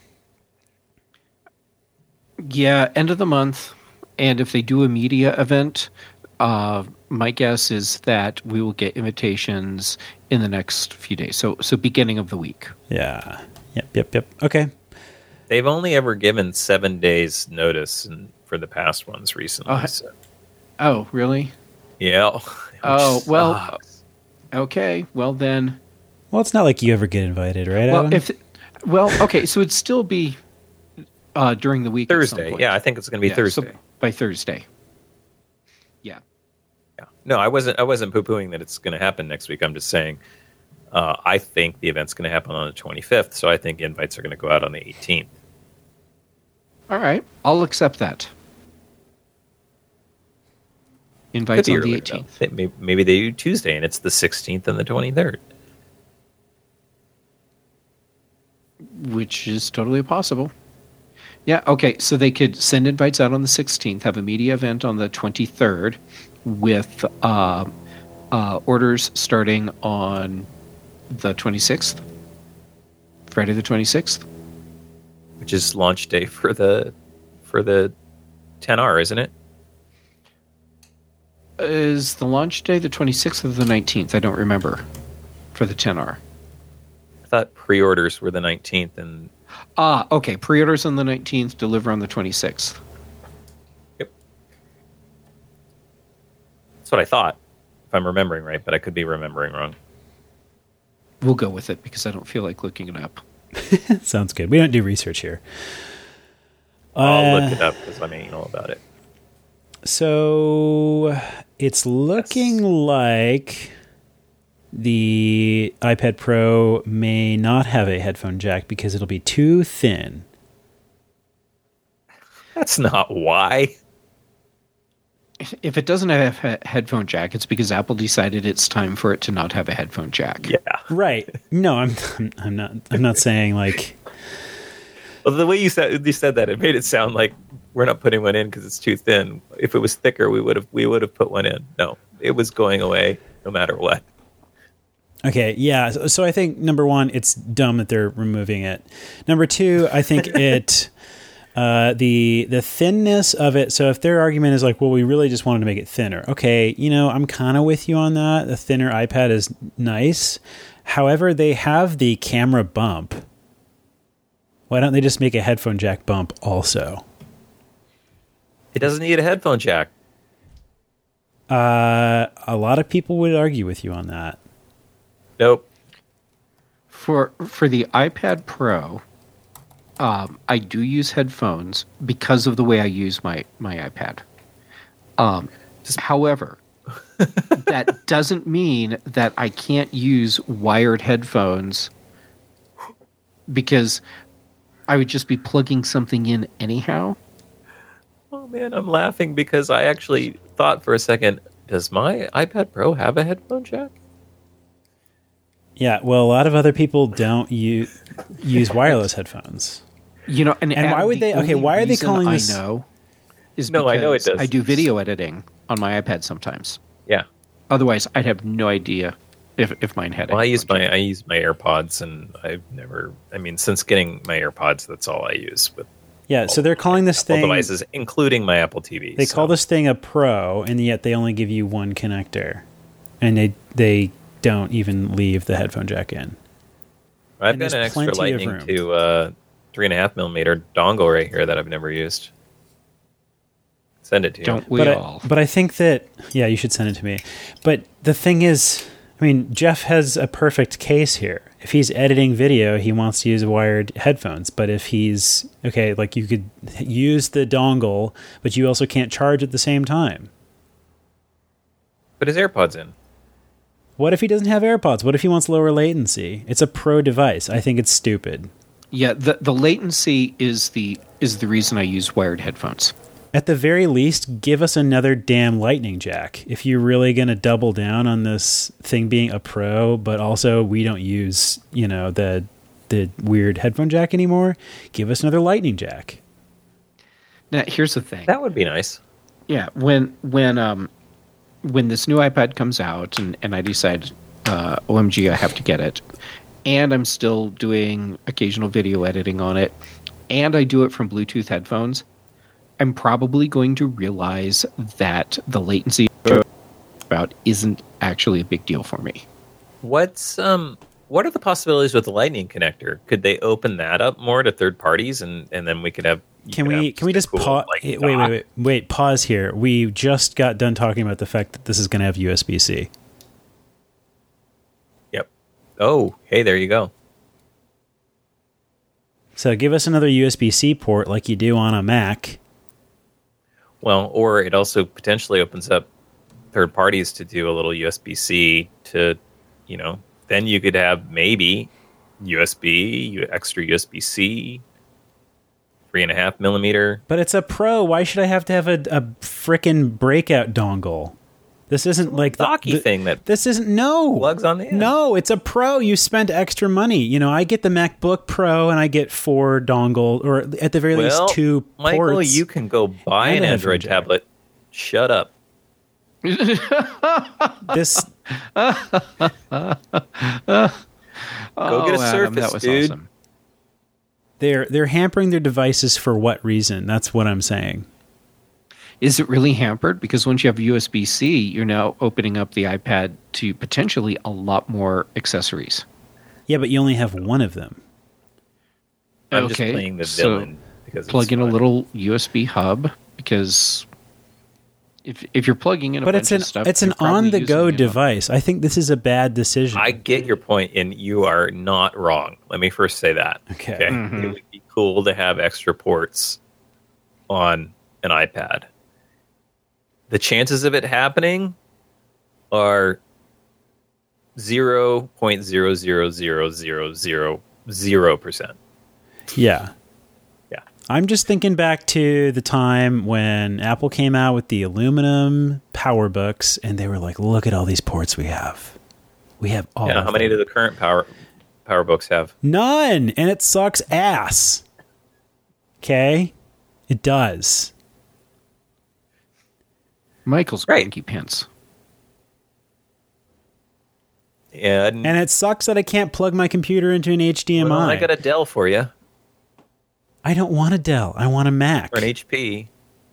Speaker 2: Yeah, end of the month. And if they do a media event, my guess is that we will get invitations in the next few days. So beginning of the week.
Speaker 1: Yeah. Yep. Okay.
Speaker 3: They've only ever given 7 days notice for the past ones recently.
Speaker 2: Oh, really?
Speaker 3: Yeah.
Speaker 2: Oh, well. Okay. Well, then.
Speaker 1: Well, it's not like you ever get invited, right, Adam?
Speaker 2: Okay. So it'd still be during the week.
Speaker 3: Thursday. Yeah, I think it's going to be Thursday.
Speaker 2: So by Thursday. Yeah.
Speaker 3: No, I wasn't poo-pooing that it's going to happen next week. I'm just saying I think the event's going to happen on the 25th, so I think invites are going to go out on the 18th.
Speaker 2: All right. I'll accept that. Invites on the 18th.
Speaker 3: Maybe they do Tuesday, and it's the 16th and the 23rd.
Speaker 2: Which is totally possible. Yeah, okay. So they could send invites out on the 16th, have a media event on the 23rd, with orders starting on the 26th, Friday the 26th,
Speaker 3: which is launch day for the 10R, isn't it?
Speaker 2: Is the launch day the 26th or the 19th? I don't remember for the 10R.
Speaker 3: I thought pre-orders were the 19th. And
Speaker 2: okay. Pre-orders on the 19th, deliver on the 26th.
Speaker 3: Yep. That's what I thought, if I'm remembering right, but I could be remembering wrong.
Speaker 2: We'll go with it because I don't feel like looking it up.
Speaker 1: Sounds good. We don't do research here.
Speaker 3: I'll look it up because I'm anal about it.
Speaker 1: So it's looking like the iPad Pro may not have a headphone jack because it'll be too thin.
Speaker 3: That's not why.
Speaker 2: If it doesn't have a headphone jack, it's because Apple decided it's time for it to not have a headphone jack.
Speaker 3: Yeah.
Speaker 1: Right. No, I'm not saying like.
Speaker 3: Well, the way you said that, it made it sound like we're not putting one in because it's too thin. If it was thicker, we would have put one in. No, it was going away no matter what.
Speaker 1: Okay, yeah. So I think number one, it's dumb that they're removing it. Number two, I think it. The thinness of it. So if their argument is like, well, we really just wanted to make it thinner. Okay, I'm kind of with you on that. The thinner iPad is nice. However, they have the camera bump. Why don't they just make a headphone jack bump also?
Speaker 3: It doesn't need a headphone jack.
Speaker 1: A lot of people would argue with you on that.
Speaker 3: Nope.
Speaker 2: For the iPad Pro, I do use headphones because of the way I use my iPad. However, that doesn't mean that I can't use wired headphones because I would just be plugging something in anyhow.
Speaker 3: Oh man, I'm laughing because I actually thought for a second, does my iPad Pro have a headphone jack?
Speaker 1: Yeah, well, a lot of other people don't use wireless headphones.
Speaker 2: You know, and
Speaker 1: why would they? Okay, why are they calling this?
Speaker 2: I know is
Speaker 3: no, I know it does.
Speaker 2: I do video editing on my iPad sometimes.
Speaker 3: Yeah.
Speaker 2: Otherwise, I'd have no idea if mine had.
Speaker 3: Well, I use my AirPods, and I've never. I mean, since getting my AirPods, that's all I use with.
Speaker 1: Yeah, so they're calling this thing
Speaker 3: devices, including my Apple TV.
Speaker 1: They call this thing a Pro, and yet they only give you one connector, and they don't even leave the headphone jack in.
Speaker 3: I've got an extra Lightning to 3.5mm dongle right here that I've never used. Send it to you.
Speaker 2: Don't we all?
Speaker 1: But I think that, yeah, you should send it to me. But the thing is, I mean, Jeff has a perfect case here. If he's editing video, he wants to use wired headphones. But if he's, okay, like you could use the dongle, but you also can't charge at the same time.
Speaker 3: Put his AirPods in.
Speaker 1: What if he doesn't have AirPods? What if he wants lower latency? It's a Pro device. I think it's stupid.
Speaker 2: Yeah, the latency is the reason I use wired headphones.
Speaker 1: At the very least, give us another damn lightning jack. If you're really going to double down on this thing being a Pro, but also we don't use, the weird headphone jack anymore, give us another lightning jack.
Speaker 2: Now, here's the thing.
Speaker 3: That would be nice.
Speaker 2: Yeah, when this new iPad comes out and I decide, OMG, I have to get it, and I'm still doing occasional video editing on it, and I do it from Bluetooth headphones, I'm probably going to realize that the latency about isn't actually a big deal for me.
Speaker 3: What are the possibilities with the Lightning connector? Could they open that up more to third parties, and then we could have?
Speaker 1: Can we just pause? Wait! Pause here. We just got done talking about the fact that this is going to have USB-C.
Speaker 3: Yep. Oh, hey, there you go.
Speaker 1: So give us another USB-C port like you do on a Mac.
Speaker 3: Well, or it also potentially opens up third parties to do a little USB-C to, then you could have maybe USB, extra USB-C, 3.5mm.
Speaker 1: But it's a Pro. Why should I have to have a frickin' breakout dongle? This isn't like
Speaker 3: the docky thing that
Speaker 1: this isn't
Speaker 3: plugs on the end.
Speaker 1: No, it's a Pro. You spent extra money. I get the MacBook Pro and I get 4 dongle, or at the very least 2 ports.
Speaker 3: Michael, you can go buy an Android tablet. Shut up.
Speaker 1: This.
Speaker 3: Go get a Surface,
Speaker 2: that was
Speaker 3: dude.
Speaker 2: Awesome.
Speaker 1: They're hampering their devices for what reason? That's what I'm saying.
Speaker 2: Is it really hampered? Because once you have USB-C, you're now opening up the iPad to potentially a lot more accessories.
Speaker 1: Yeah, but you only have one of them.
Speaker 3: I'm just playing the villain. Because
Speaker 2: plug in a little USB hub, because if you're plugging in a bunch of stuff...
Speaker 1: It's an on-the-go device. I think this is a bad decision.
Speaker 3: I get your point, and you are not wrong. Let me first say that.
Speaker 1: Okay.
Speaker 3: Mm-hmm. It would be cool to have extra ports on an iPad. The chances of it happening are 0.0000000%.
Speaker 1: Yeah.
Speaker 3: Yeah.
Speaker 1: I'm just thinking back to the time when Apple came out with the aluminum PowerBooks, and they were like, look at all these ports we have. We have all of
Speaker 3: how many do the current PowerBooks have?
Speaker 1: None, and it sucks ass. Okay? It does.
Speaker 2: Michael's cranky pants.
Speaker 3: And
Speaker 1: it sucks that I can't plug my computer into an HDMI.
Speaker 3: Well, I got a Dell for you.
Speaker 1: I don't want a Dell. I want a Mac.
Speaker 3: Or an HP.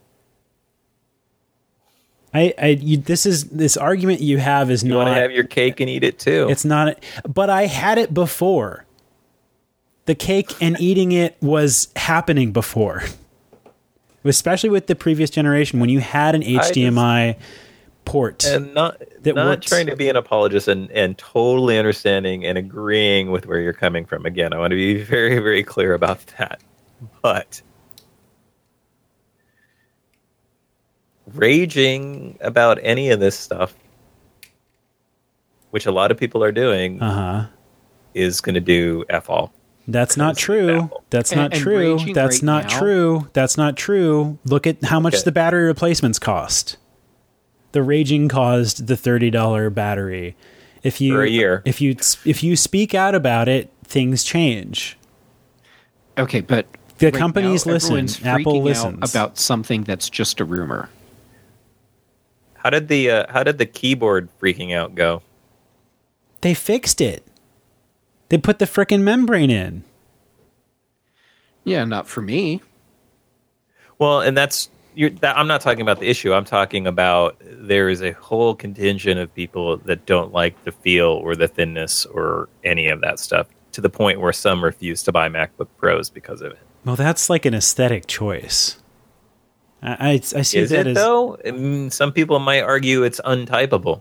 Speaker 1: This argument you have is not...
Speaker 3: You want to have your cake and eat it too.
Speaker 1: It's not... But I had it before. The cake and eating it was happening before. Especially with the previous generation, when you had an HDMI port.
Speaker 3: And not trying to be an apologist and totally understanding and agreeing with where you're coming from. Again, I want to be very, very clear about that. But raging about any of this stuff, which a lot of people are doing, is going to do F all.
Speaker 1: That's not true. That's not true. That's not true. That's not true. Look at how much the battery replacements cost. The raging caused the $30 battery. For a year. If you speak out about it, things change.
Speaker 2: Okay, but
Speaker 1: the companies listen. Apple listens
Speaker 2: about something that's just a rumor.
Speaker 3: How did the keyboard freaking out go?
Speaker 1: They fixed it. They put the frickin' membrane in.
Speaker 2: Yeah, not for me.
Speaker 3: Well, and I'm not talking about the issue. I'm talking about there is a whole contingent of people that don't like the feel or the thinness or any of that stuff, to the point where some refuse to buy MacBook Pros because of it.
Speaker 1: Well, that's like an aesthetic choice. I see
Speaker 3: is
Speaker 1: that
Speaker 3: it,
Speaker 1: as...
Speaker 3: though? I mean, some people might argue it's untypable.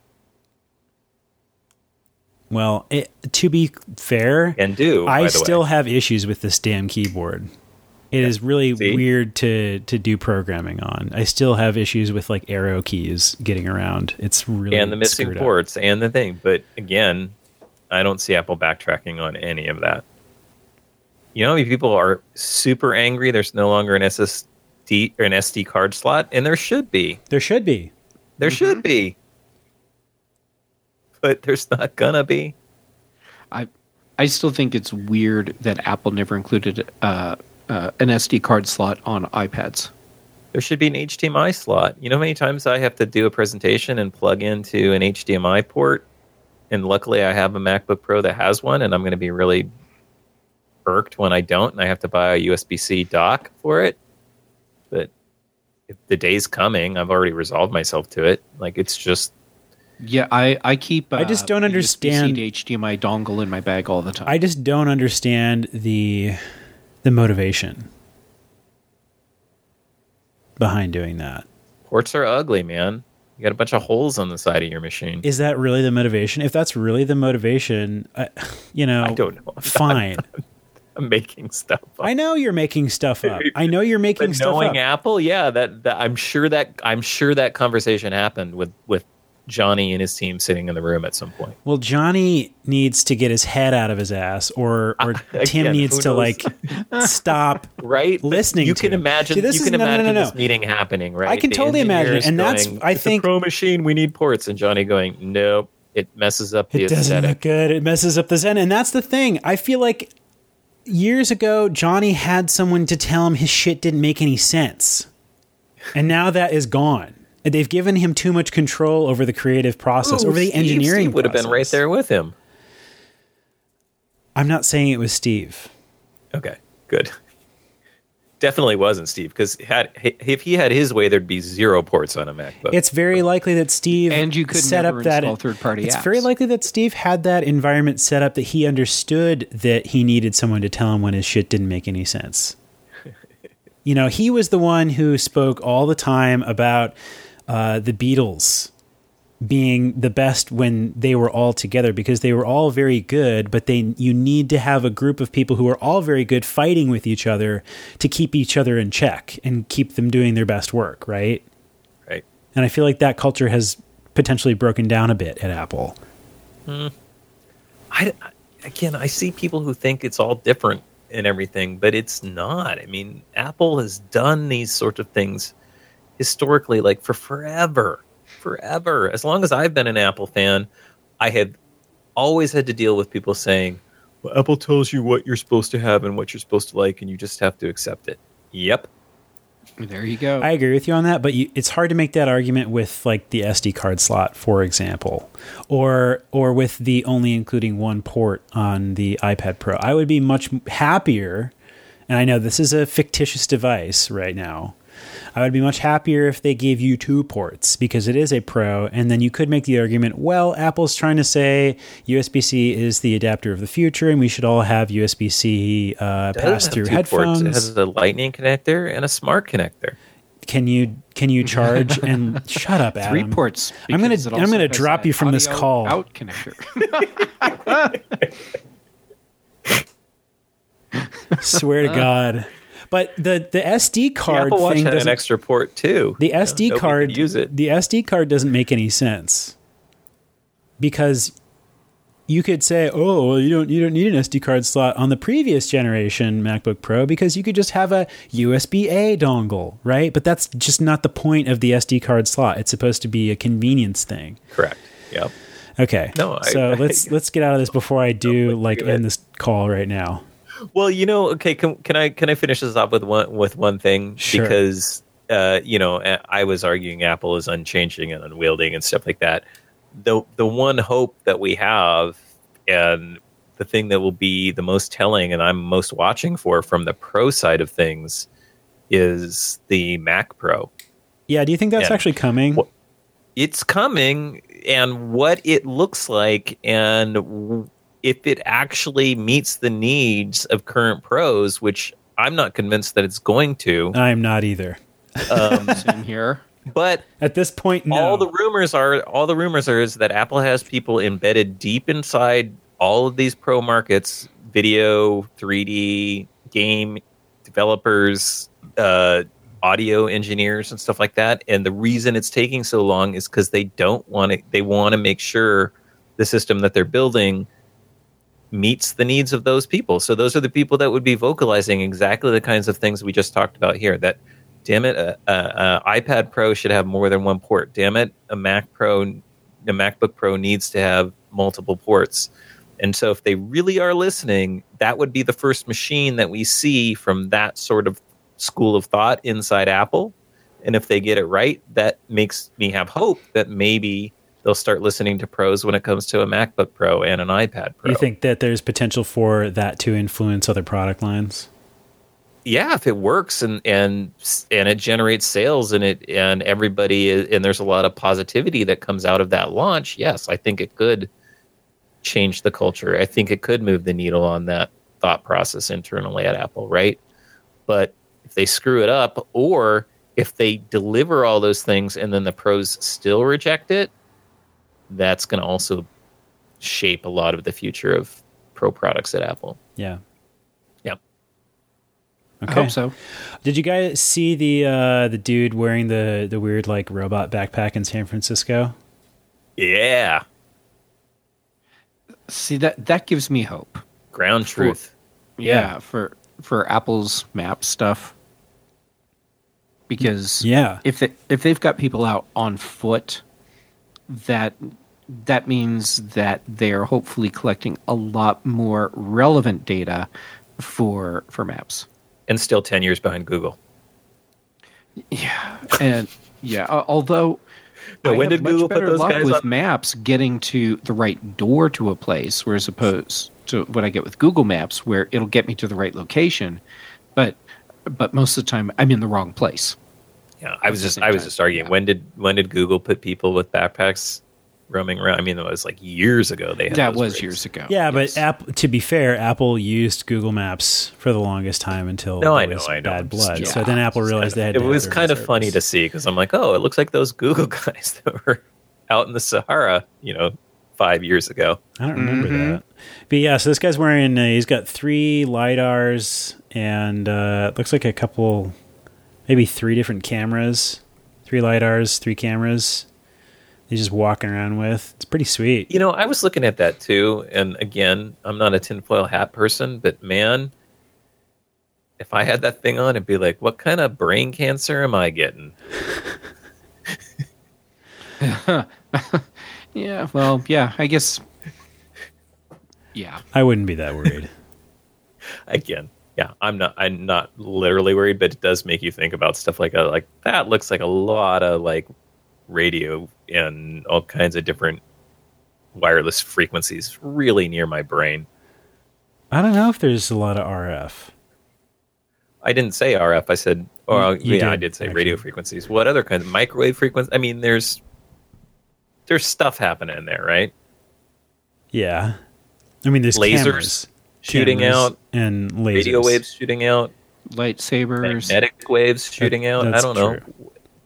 Speaker 1: Well, to be fair, I still have issues with this damn keyboard. It is really weird to do programming on. I still have issues with like arrow keys getting around. It's really
Speaker 3: and the missing ports and the thing. But again, I don't see Apple backtracking on any of that. You know, people are super angry. There's no longer an SSD or an SD card slot, and there should be.
Speaker 1: There should be.
Speaker 3: There should be. But there's not gonna be.
Speaker 2: I still think it's weird that Apple never included an SD card slot on iPads.
Speaker 3: There should be an HDMI slot. You know how many times I have to do a presentation and plug into an HDMI port? And luckily I have a MacBook Pro that has one, and I'm going to be really irked when I don't, and I have to buy a USB-C dock for it. But if the day's coming, I've already resolved myself to it. Like, it's just...
Speaker 2: Yeah, I keep...
Speaker 1: I just don't understand...
Speaker 2: USB-C to HDMI dongle in my bag all the time.
Speaker 1: I just don't understand the motivation behind doing that.
Speaker 3: Ports are ugly, man. You got a bunch of holes on the side of your machine.
Speaker 1: Is that really the motivation? If that's really the motivation, I don't know. Fine.
Speaker 3: I'm making stuff up.
Speaker 1: I know you're making stuff up. I know you're making stuff up.
Speaker 3: Knowing Apple, yeah, that I'm sure that conversation happened with Johnny and his team sitting in the room at some point.
Speaker 1: Well, Johnny needs to get his head out of his ass, or Tim needs to stop listening.
Speaker 3: You can imagine. This meeting happening, right?
Speaker 1: I can totally imagine it, and that's I think
Speaker 3: a Pro machine. We need ports, and Johnny going, nope, it messes up the aesthetic.
Speaker 1: It doesn't look good. It messes up the zen, and that's the thing. I feel like years ago, Johnny had someone to tell him his shit didn't make any sense, and now that is gone. They've given him too much control over the creative process, over the engineering
Speaker 3: Steve would have been right there with him.
Speaker 1: I'm not saying it was Steve.
Speaker 3: Okay, good. Definitely wasn't Steve, because if he had his way, there'd be 0 ports on a MacBook.
Speaker 1: It's very likely that Steve
Speaker 2: and you could
Speaker 1: set
Speaker 2: never
Speaker 1: up that
Speaker 2: install third-party apps.
Speaker 1: It's very likely that Steve had that environment set up that he understood that he needed someone to tell him when his shit didn't make any sense. You know, he was the one who spoke all the time about the Beatles being the best when they were all together, because they were all very good, but you need to have a group of people who are all very good fighting with each other to keep each other in check and keep them doing their best work, right?
Speaker 3: Right.
Speaker 1: And I feel like that culture has potentially broken down a bit at Apple.
Speaker 3: I see people who think it's all different and everything, but it's not. I mean, Apple has done these sorts of things historically, like for forever. As long as I've been an Apple fan, I have always had to deal with people saying, well, Apple tells you what you're supposed to have and what you're supposed to like, and you just have to accept it. Yep.
Speaker 2: There you go.
Speaker 1: I agree with you on that, but it's hard to make that argument with like the SD card slot, for example, or with the only including one port on the iPad Pro. I would be much happier, and I know this is a fictitious device right now, I would be much happier if they gave you 2 ports, because it is a Pro, and then you could make the argument, well, Apple's trying to say USB-C is the adapter of the future, and we should all have USB-C pass-through headphones.
Speaker 3: Ports. It has a Lightning connector and a Smart connector.
Speaker 1: Can you charge and shut up, Adam?
Speaker 2: 3 ports.
Speaker 1: I'm gonna drop you from this call.
Speaker 2: Out connector.
Speaker 1: Swear to God. But the SD card
Speaker 3: the Apple Watch
Speaker 1: thing
Speaker 3: had an extra port too.
Speaker 1: The SD card
Speaker 3: use it.
Speaker 1: The SD card doesn't make any sense because you could say, "Oh, well, you don't need an SD card slot on the previous generation MacBook Pro because you could just have a USB-A dongle, right?" But that's just not the point of the SD card slot. It's supposed to be a convenience thing.
Speaker 3: Correct. Yep.
Speaker 1: Okay. Let's get out of this before I end this call right now.
Speaker 3: Well, okay. Can I finish this off with one thing?
Speaker 1: Sure.
Speaker 3: Because I was arguing Apple is unchanging and unwielding and stuff like that. The one hope that we have, and the thing that will be the most telling, and I'm most watching for from the Pro side of things, is the Mac Pro.
Speaker 1: Yeah. Do you think that's actually coming?
Speaker 3: It's coming, and what it looks like, and if it actually meets the needs of current pros, which I'm not convinced that it's going to.
Speaker 1: I'm not either.
Speaker 2: Same here.
Speaker 1: But at this point, no.
Speaker 3: All the rumors are is that Apple has people embedded deep inside all of these pro markets, video, 3D, game developers, audio engineers and stuff like that. And the reason it's taking so long is because they want to make sure the system that they're building meets the needs of those people. So those are the people that would be vocalizing exactly the kinds of things we just talked about here. That, damn it, iPad Pro should have more than one port. Damn it, a MacBook Pro needs to have multiple ports. And so if they really are listening, that would be the first machine that we see from that sort of school of thought inside Apple. And if they get it right, that makes me have hope that maybe they'll start listening to pros when it comes to a MacBook Pro and an iPad Pro.
Speaker 1: You think that there's potential for that to influence other product lines?
Speaker 3: Yeah, if it works and it generates sales and everybody and there's a lot of positivity that comes out of that launch, yes, I think it could change the culture. I think it could move the needle on that thought process internally at Apple, right? But if they screw it up, or if they deliver all those things and then the pros still reject it, that's going to also shape a lot of the future of pro products at Apple.
Speaker 1: Yeah.
Speaker 2: Okay. I hope so.
Speaker 1: Did you guys see the dude wearing the weird robot backpack in San Francisco?
Speaker 3: Yeah.
Speaker 2: See, that gives me hope.
Speaker 3: Ground truth.
Speaker 2: For Apple's map stuff. Because if they've got people out on foot, that means that they are hopefully collecting a lot more relevant data for maps.
Speaker 3: And still 10 years behind Google.
Speaker 2: Yeah, and although
Speaker 3: when did Google put those guys
Speaker 2: with
Speaker 3: on
Speaker 2: maps getting to the right door to a place, whereas opposed to what I get with Google Maps, where it'll get me to the right location, but most of the time I'm in the wrong place.
Speaker 3: Yeah, I was just arguing. Yeah. When did Google put people with backpacks roaming around? I mean, it was years ago.
Speaker 2: Years ago.
Speaker 1: Yeah, yes. But to be fair, Apple used Google Maps for the longest time until there was bad blood. Yeah. So then Apple realized they had.
Speaker 3: It was kind of funny to see because I'm like, oh, it looks like those Google guys that were out in the Sahara, 5 years ago.
Speaker 1: I don't remember that. But yeah, so this guy's wearing. He's got 3 lidars and it looks like a couple, maybe 3 different cameras. 3 lidars, 3 cameras. He's just walking around with. It's pretty sweet.
Speaker 3: I was looking at that too, and again, I'm not a tinfoil hat person, but man, if I had that thing on, it'd be like, what kind of brain cancer am I getting?
Speaker 2: Yeah, well, yeah, I guess. Yeah,
Speaker 1: I wouldn't be that worried.
Speaker 3: Again, yeah, I'm not literally worried, but it does make you think about stuff like that. Looks like a lot of radio and all kinds of different wireless frequencies really near my brain.
Speaker 1: I don't know if there's a lot of RF.
Speaker 3: I didn't say RF. I said, I did say
Speaker 1: actually.
Speaker 3: Radio frequencies. What other kinds of microwave frequencies? I mean, there's stuff happening in there, right?
Speaker 1: Yeah. I mean, there's
Speaker 3: lasers shooting out
Speaker 1: and lasers.
Speaker 3: Radio waves shooting out.
Speaker 2: Lightsabers.
Speaker 3: Magnetic waves shooting out. I don't know.
Speaker 1: True.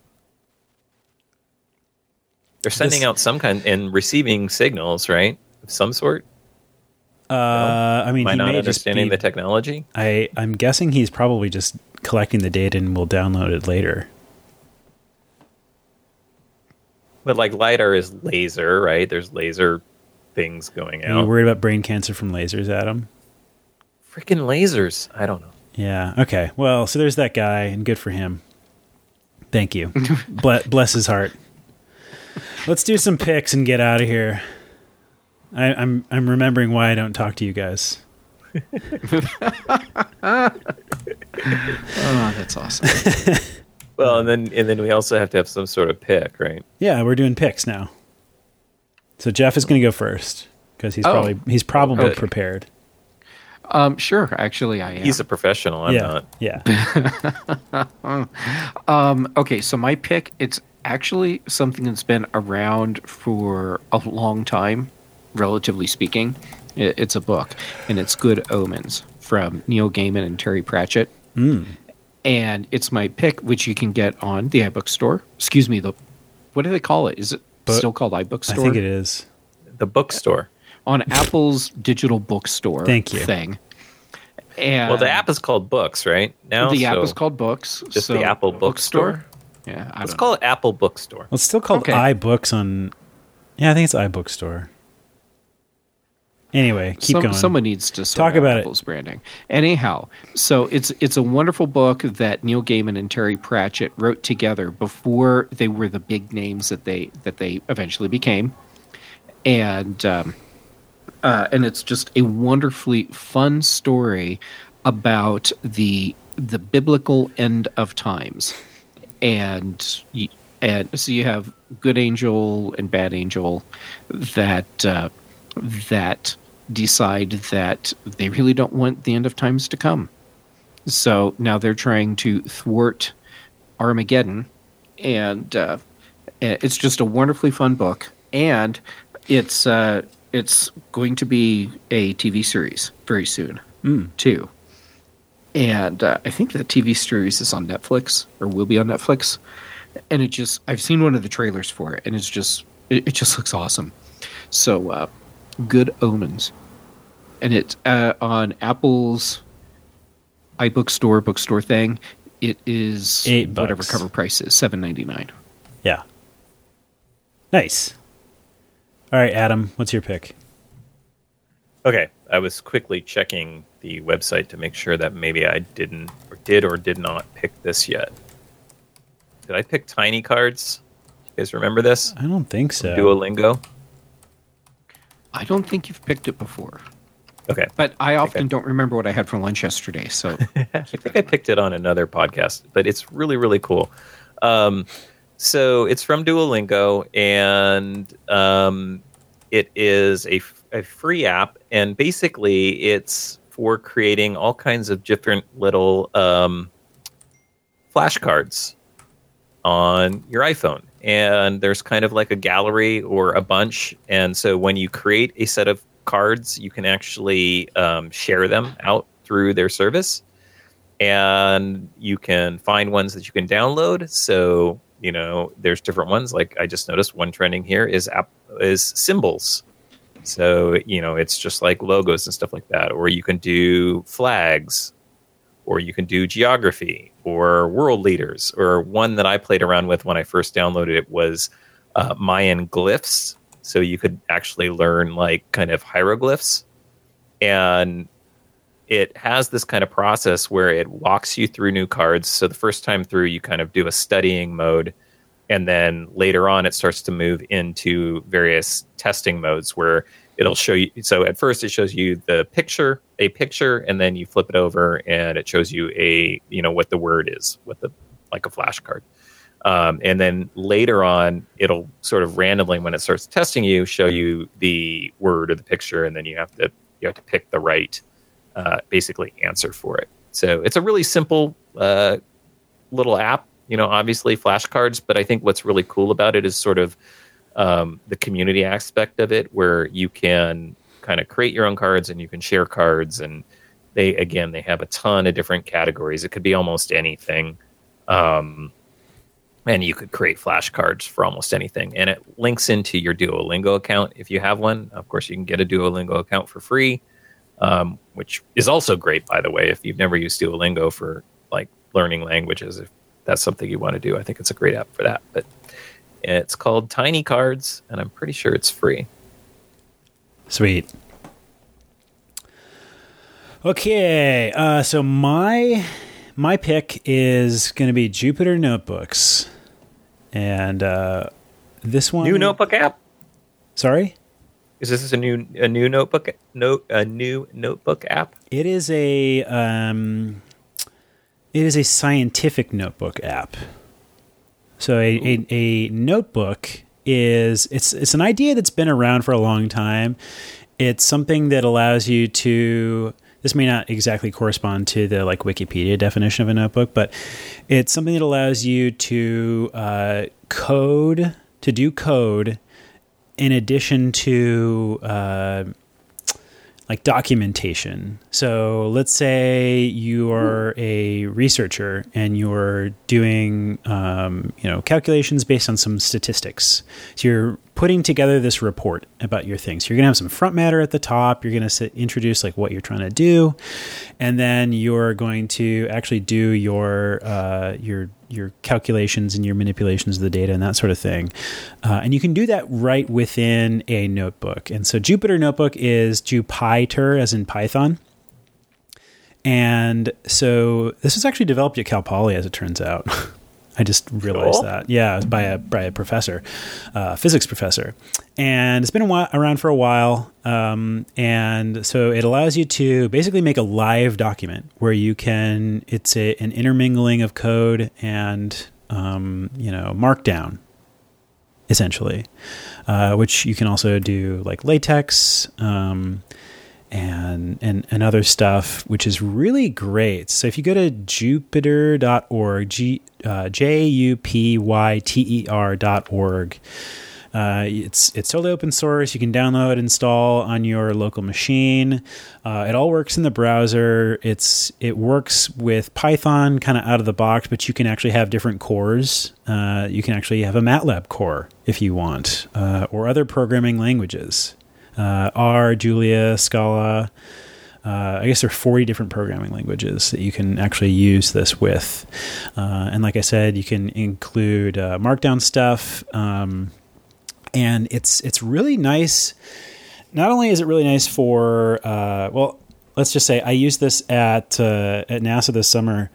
Speaker 3: They're sending out some kind and receiving signals, right? Of some sort.
Speaker 1: I mean,
Speaker 3: am I
Speaker 1: he
Speaker 3: not
Speaker 1: may
Speaker 3: understanding
Speaker 1: just be,
Speaker 3: the technology?
Speaker 1: I'm guessing he's probably just collecting the data and we'll download it later.
Speaker 3: But like LiDAR is laser, right? There's laser things going out.
Speaker 1: Are you worried about brain cancer from lasers, Adam?
Speaker 3: Freaking lasers. I don't know.
Speaker 1: Yeah. Okay. Well, so there's that guy, and good for him. Thank you. Bless his heart. Let's do some picks and get out of here. I'm remembering why I don't talk to you guys.
Speaker 2: Oh, that's awesome.
Speaker 3: Well, and then we also have to have some sort of pick, right?
Speaker 1: Yeah, we're doing picks now. So Jeff is going to go first because he's probably prepared.
Speaker 2: Sure. Actually, I am.
Speaker 3: He's a professional. I'm not.
Speaker 1: Yeah.
Speaker 2: Okay, so my pick, it's actually something that's been around for a long time, relatively speaking. It's a book, and it's Good Omens from Neil Gaiman and Terry Pratchett. And it's my pick, which you can get on the iBook store. Excuse me, what do they call it? Is it still called iBook store?
Speaker 1: I think it is.
Speaker 3: The bookstore.
Speaker 2: On Apple's digital bookstore.
Speaker 1: Thank you.
Speaker 2: Thing. And
Speaker 3: well, the app is called Books, right? Now
Speaker 2: the app is called Books.
Speaker 3: Just the Apple Bookstore?
Speaker 2: Yeah,
Speaker 3: let's call it Apple Bookstore.
Speaker 1: Well, it's still called iBooks on... Yeah, I think it's iBookstore. Anyway, keep going.
Speaker 2: Someone needs to
Speaker 1: talk about
Speaker 2: Apple's branding. Anyhow, so it's a wonderful book that Neil Gaiman and Terry Pratchett wrote together before they were the big names that they eventually became, and it's just a wonderfully fun story about the biblical end of times, and so you have good angel and bad angel that decide that they really don't want the end of times to come. So now they're trying to thwart Armageddon, and it's just a wonderfully fun book. And it's going to be a TV series very soon, too. And I think that TV series is on Netflix, or will be on Netflix. And I've seen one of the trailers for it, and it just looks awesome. So, Good Omens, and it's on Apple's iBookstore bookstore thing. It is
Speaker 1: $8.
Speaker 2: Whatever cover price is, $7.99.
Speaker 1: Yeah, nice. All right, Adam, what's your pick?
Speaker 3: Okay, I was quickly checking the website to make sure that maybe I did or did not pick this yet. Did I pick Tiny Cards? You guys remember this?
Speaker 1: I don't think so.
Speaker 3: Duolingo.
Speaker 2: I don't think you've picked it before.
Speaker 3: Okay.
Speaker 2: But I often don't remember what I had for lunch yesterday. So
Speaker 3: I think I picked it on another podcast, but it's really, really cool. So it's from Duolingo, and it is a free app, and basically it's for creating all kinds of different little flashcards on your iPhone. And there's kind of like a gallery or a bunch. And so when you create a set of cards, you can actually share them out through their service. And you can find ones that you can download. So, there's different ones. Like I just noticed one trending here is symbols. So, it's just like logos and stuff like that. Or you can do flags. Or you can do geography or world leaders, or one that I played around with when I first downloaded it was Mayan glyphs. So you could actually learn like kind of hieroglyphs. And it has this kind of process where it walks you through new cards. So the first time through, you kind of do a studying mode. And then later on, it starts to move into various testing modes where it'll show you. So at first it shows you a picture, and then you flip it over and it shows you what the word is, like a flashcard. And then later on, it'll sort of randomly, when it starts testing you, show you the word or the picture, and then you have to pick the right, basically answer for it. So it's a really simple little app. Obviously flashcards, but I think what's really cool about it is sort of the community aspect of it, where you can kind of create your own cards and you can share cards, and they have a ton of different categories. It could be almost anything, and you could create flashcards for almost anything, and it links into your Duolingo account if you have one. Of course, you can get a Duolingo account for free, which is also great, by the way, if you've never used Duolingo for like learning languages, if that's something you want to do. I think it's a great app for that. But it's called Tiny Cards, and I'm pretty sure it's free.
Speaker 1: Sweet. Okay, so my pick is going to be Jupyter Notebooks, and this one
Speaker 3: new notebook app.
Speaker 1: Sorry,
Speaker 3: is this a new notebook app?
Speaker 1: It is a scientific notebook app. So a notebook is it's an idea that's been around for a long time. It's something that allows you to. This may not exactly correspond to the like Wikipedia definition of a notebook, but it's something that allows you to do code in addition to like documentation. So let's say you are a researcher and you're doing calculations based on some statistics. So you're putting together this report about your things. So you're going to have some front matter at the top. You're going to introduce like what you're trying to do, and then you're going to actually do your calculations and your manipulations of the data and that sort of thing. And you can do that right within a notebook. And so Jupyter Notebook is Jupyter as in Python. And so this was actually developed at Cal Poly, as it turns out. I just realized that. Yeah, by a professor, physics professor. And it's been around for a while. And so it allows you to basically make a live document where you can, it's an intermingling of code and, markdown, essentially, which you can also do like LaTeX, and other stuff, which is really great. So if you go to jupyter.org, JUPYTER.org, it's totally open source. You can download, install on your local machine. It all works in the browser. It works with Python kind of out of the box, but you can actually have different cores. You can actually have a MATLAB core if you want, or other programming languages. R, Julia, Scala. I guess there are 40 different programming languages that you can actually use this with. And like I said, you can include Markdown stuff. And it's really nice. Not only is it really nice for, let's just say I used this at NASA this summer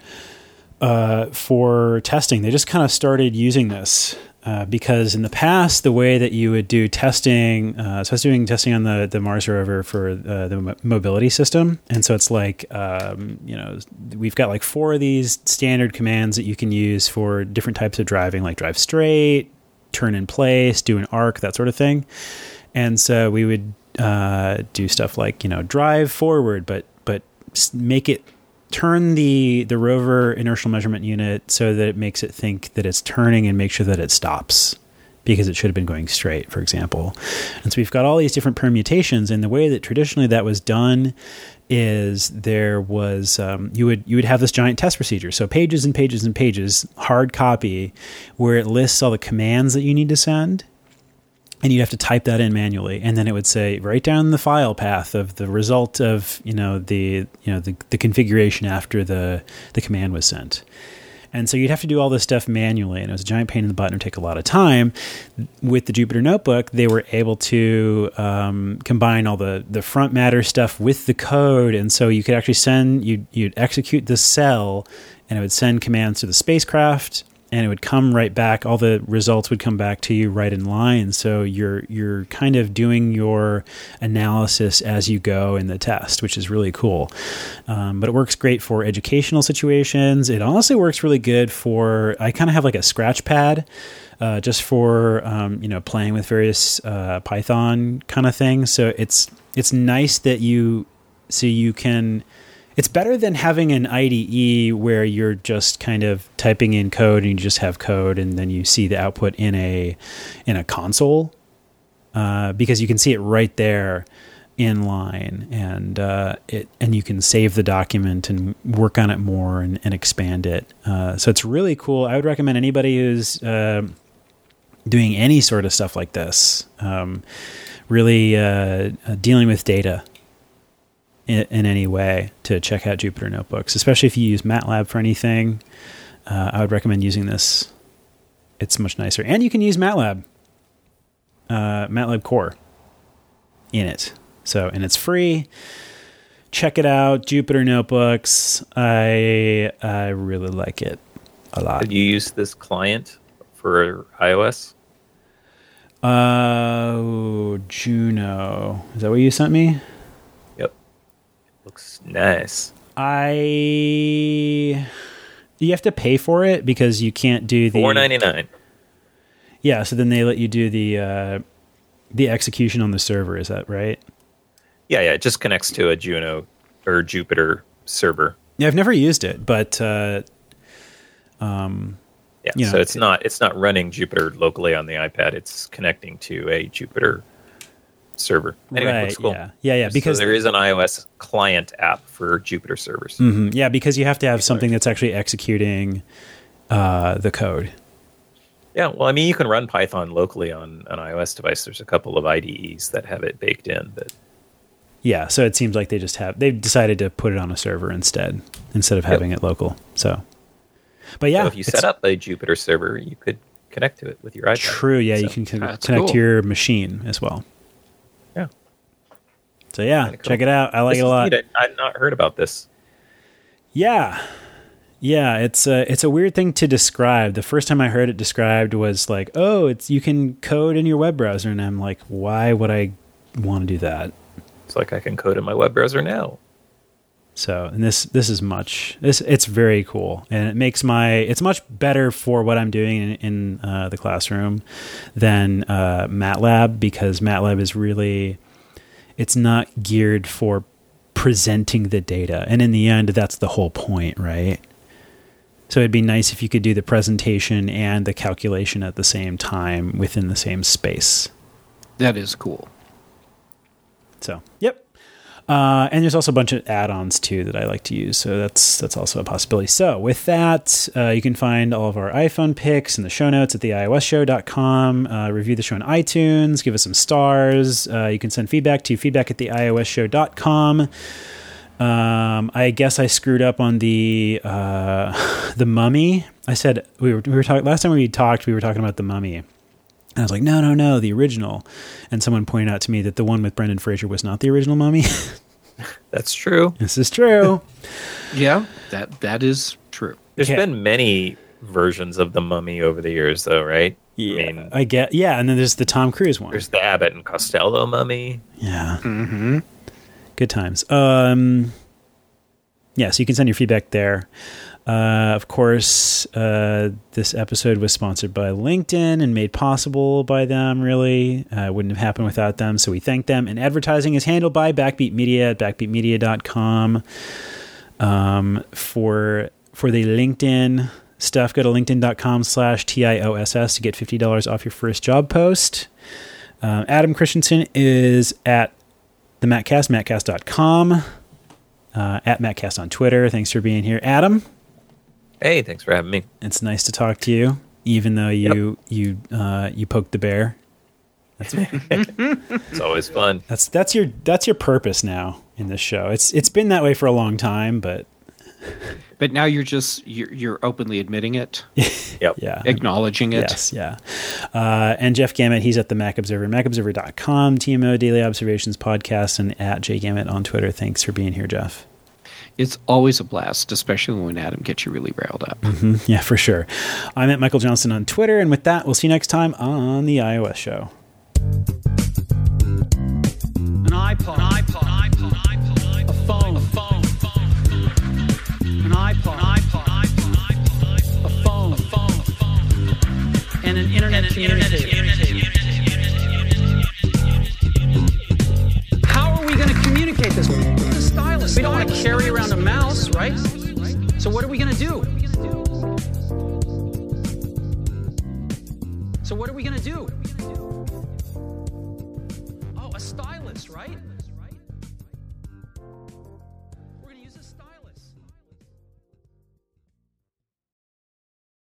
Speaker 1: for testing. They just kind of started using this. Because in the past, the way that you would do testing, so I was doing testing on the Mars rover for the mobility system. And so it's like, we've got like 4 of these standard commands that you can use for different types of driving, like drive straight, turn in place, do an arc, that sort of thing. And so we would do stuff like, drive forward, but make it turn the rover inertial measurement unit so that it makes it think that it's turning and make sure that it stops because it should have been going straight, for example. And so we've got all these different permutations, and the way that traditionally that was done is there was you would have this giant test procedure, so pages and pages and pages, hard copy, where it lists all the commands that you need to send. And you'd have to type that in manually, and then it would say write down the file path of the result of the configuration after the command was sent. And so you'd have to do all this stuff manually, and it was a giant pain in the butt and it would take a lot of time. With the Jupyter Notebook, they were able to combine all the front matter stuff with the code, and so you could actually you'd execute the cell, and it would send commands to the spacecraft. And it would come right back. All the results would come back to you right in line. So you're kind of doing your analysis as you go in the test, which is really cool. But it works great for educational situations. It honestly works really good for. I kind of have like a scratch pad, just for playing with various Python kind of things. So it's nice that you can. It's better than having an IDE where you're just kind of typing in code and you just have code and then you see the output in a console, because you can see it right there in line, and you can save the document and work on it more and expand it. So it's really cool. I would recommend anybody who's doing any sort of stuff like this, really dealing with data. in any way to check out Jupyter Notebooks, especially if you use MATLAB for anything. I would recommend using this. It's much nicer. And you can use MATLAB Core in it. And it's free. Check it out, Jupyter Notebooks. I really like it a lot.
Speaker 3: Did you use this client for iOS?
Speaker 1: Juno. Is that what you sent me?
Speaker 3: Yep. Looks nice.
Speaker 1: You have to pay for it because you can't do the
Speaker 3: $4.99.
Speaker 1: Yeah, so then they let you do the execution on the server. Is that right?
Speaker 3: Yeah. It just connects to a Juno or Jupyter server.
Speaker 1: Yeah, I've never used it, but
Speaker 3: so it's not running Jupyter locally on the iPad. It's connecting to a Jupyter server. Anyway,
Speaker 1: right?
Speaker 3: Looks cool.
Speaker 1: Yeah. Because
Speaker 3: there is an iOS client app for Jupyter servers.
Speaker 1: Mm-hmm, yeah, because you have to have something that's actually executing the code.
Speaker 3: Yeah, well, I mean, you can run Python locally on an iOS device. There's a couple of IDEs that have it baked in. But
Speaker 1: yeah, so it seems like they've decided to put it on a server instead of having it local. So, but yeah,
Speaker 3: so if you set up a Jupyter server, you could connect to it with your iPad.
Speaker 1: True, yeah, you can connect to your machine as well.
Speaker 3: Yeah.
Speaker 1: So yeah, check it out. I like it a lot.
Speaker 3: I've not heard about this.
Speaker 1: Yeah. Yeah, it's a weird thing to describe. The first time I heard it described was like, oh, you can code in your web browser, and I'm like, why would I want to do that?
Speaker 3: It's like I can code in my web browser now.
Speaker 1: So, and this is it's very cool, and it's much better for what I'm doing in the classroom than MATLAB, because MATLAB is really, it's not geared for presenting the data, and in the end, that's the whole point, right? So it'd be nice if you could do the presentation and the calculation at the same time within the same space.
Speaker 2: That is cool.
Speaker 1: So, yep. And there's also a bunch of add-ons too that I like to use. So that's also a possibility. So with that, you can find all of our iPhone picks in the show notes at theiowsshow.com. Review the show on iTunes. Give us some stars. You can send feedback to feedback@theiowsshow.com. I guess I screwed up on the Mummy. I said we were talking last time we talked. We were talking about the Mummy, and I was like, no, the original. And someone pointed out to me that the one with Brendan Fraser was not the original Mummy.
Speaker 3: That's true.
Speaker 1: This is true.
Speaker 2: Yeah, that is true.
Speaker 3: There's been many versions of the Mummy over the years, though, right?
Speaker 1: Yeah, I get. Yeah, and then there's the Tom Cruise one.
Speaker 3: There's the Abbott and Costello Mummy.
Speaker 1: Yeah.
Speaker 2: Mm-hmm.
Speaker 1: Good times. Yeah, so you can send your feedback there. Of course, this episode was sponsored by LinkedIn and made possible by them, really. It wouldn't have happened without them, so we thank them. And advertising is handled by Backbeat Media at backbeatmedia.com. For the LinkedIn stuff, go to linkedin.com/TIOSS to get $50 off your first job post. Adam Christensen is at the Mattcast, mattcast.com, at Mattcast on Twitter. Thanks for being here, Adam.
Speaker 3: Hey, thanks for having me.
Speaker 1: It's nice to talk to you, even though you poked the bear.
Speaker 3: It's always fun.
Speaker 1: That's your purpose now in this show. It's been that way for a long time, but
Speaker 2: now you're openly admitting it.
Speaker 3: Yep.
Speaker 1: Yeah.
Speaker 2: Acknowledging it.
Speaker 1: Yes, yeah. And Jeff Gamet, he's at the Mac Observer, macobserver.com, TMO Daily Observations Podcast, and at JGamet on Twitter. Thanks for being here, Jeff.
Speaker 2: It's always a blast, especially when Adam gets you really riled up.
Speaker 1: Mm-hmm. Yeah, for sure. I'm at Michael Johnson on Twitter, and with that, we'll see you next time on the iOS Show.
Speaker 4: An iPod, a phone, an iPod, a phone, and an internet communicator. How are we going to communicate this? The stylus. We don't want to carry around a mouse, right? So what are we going to do? Oh, a stylus, right?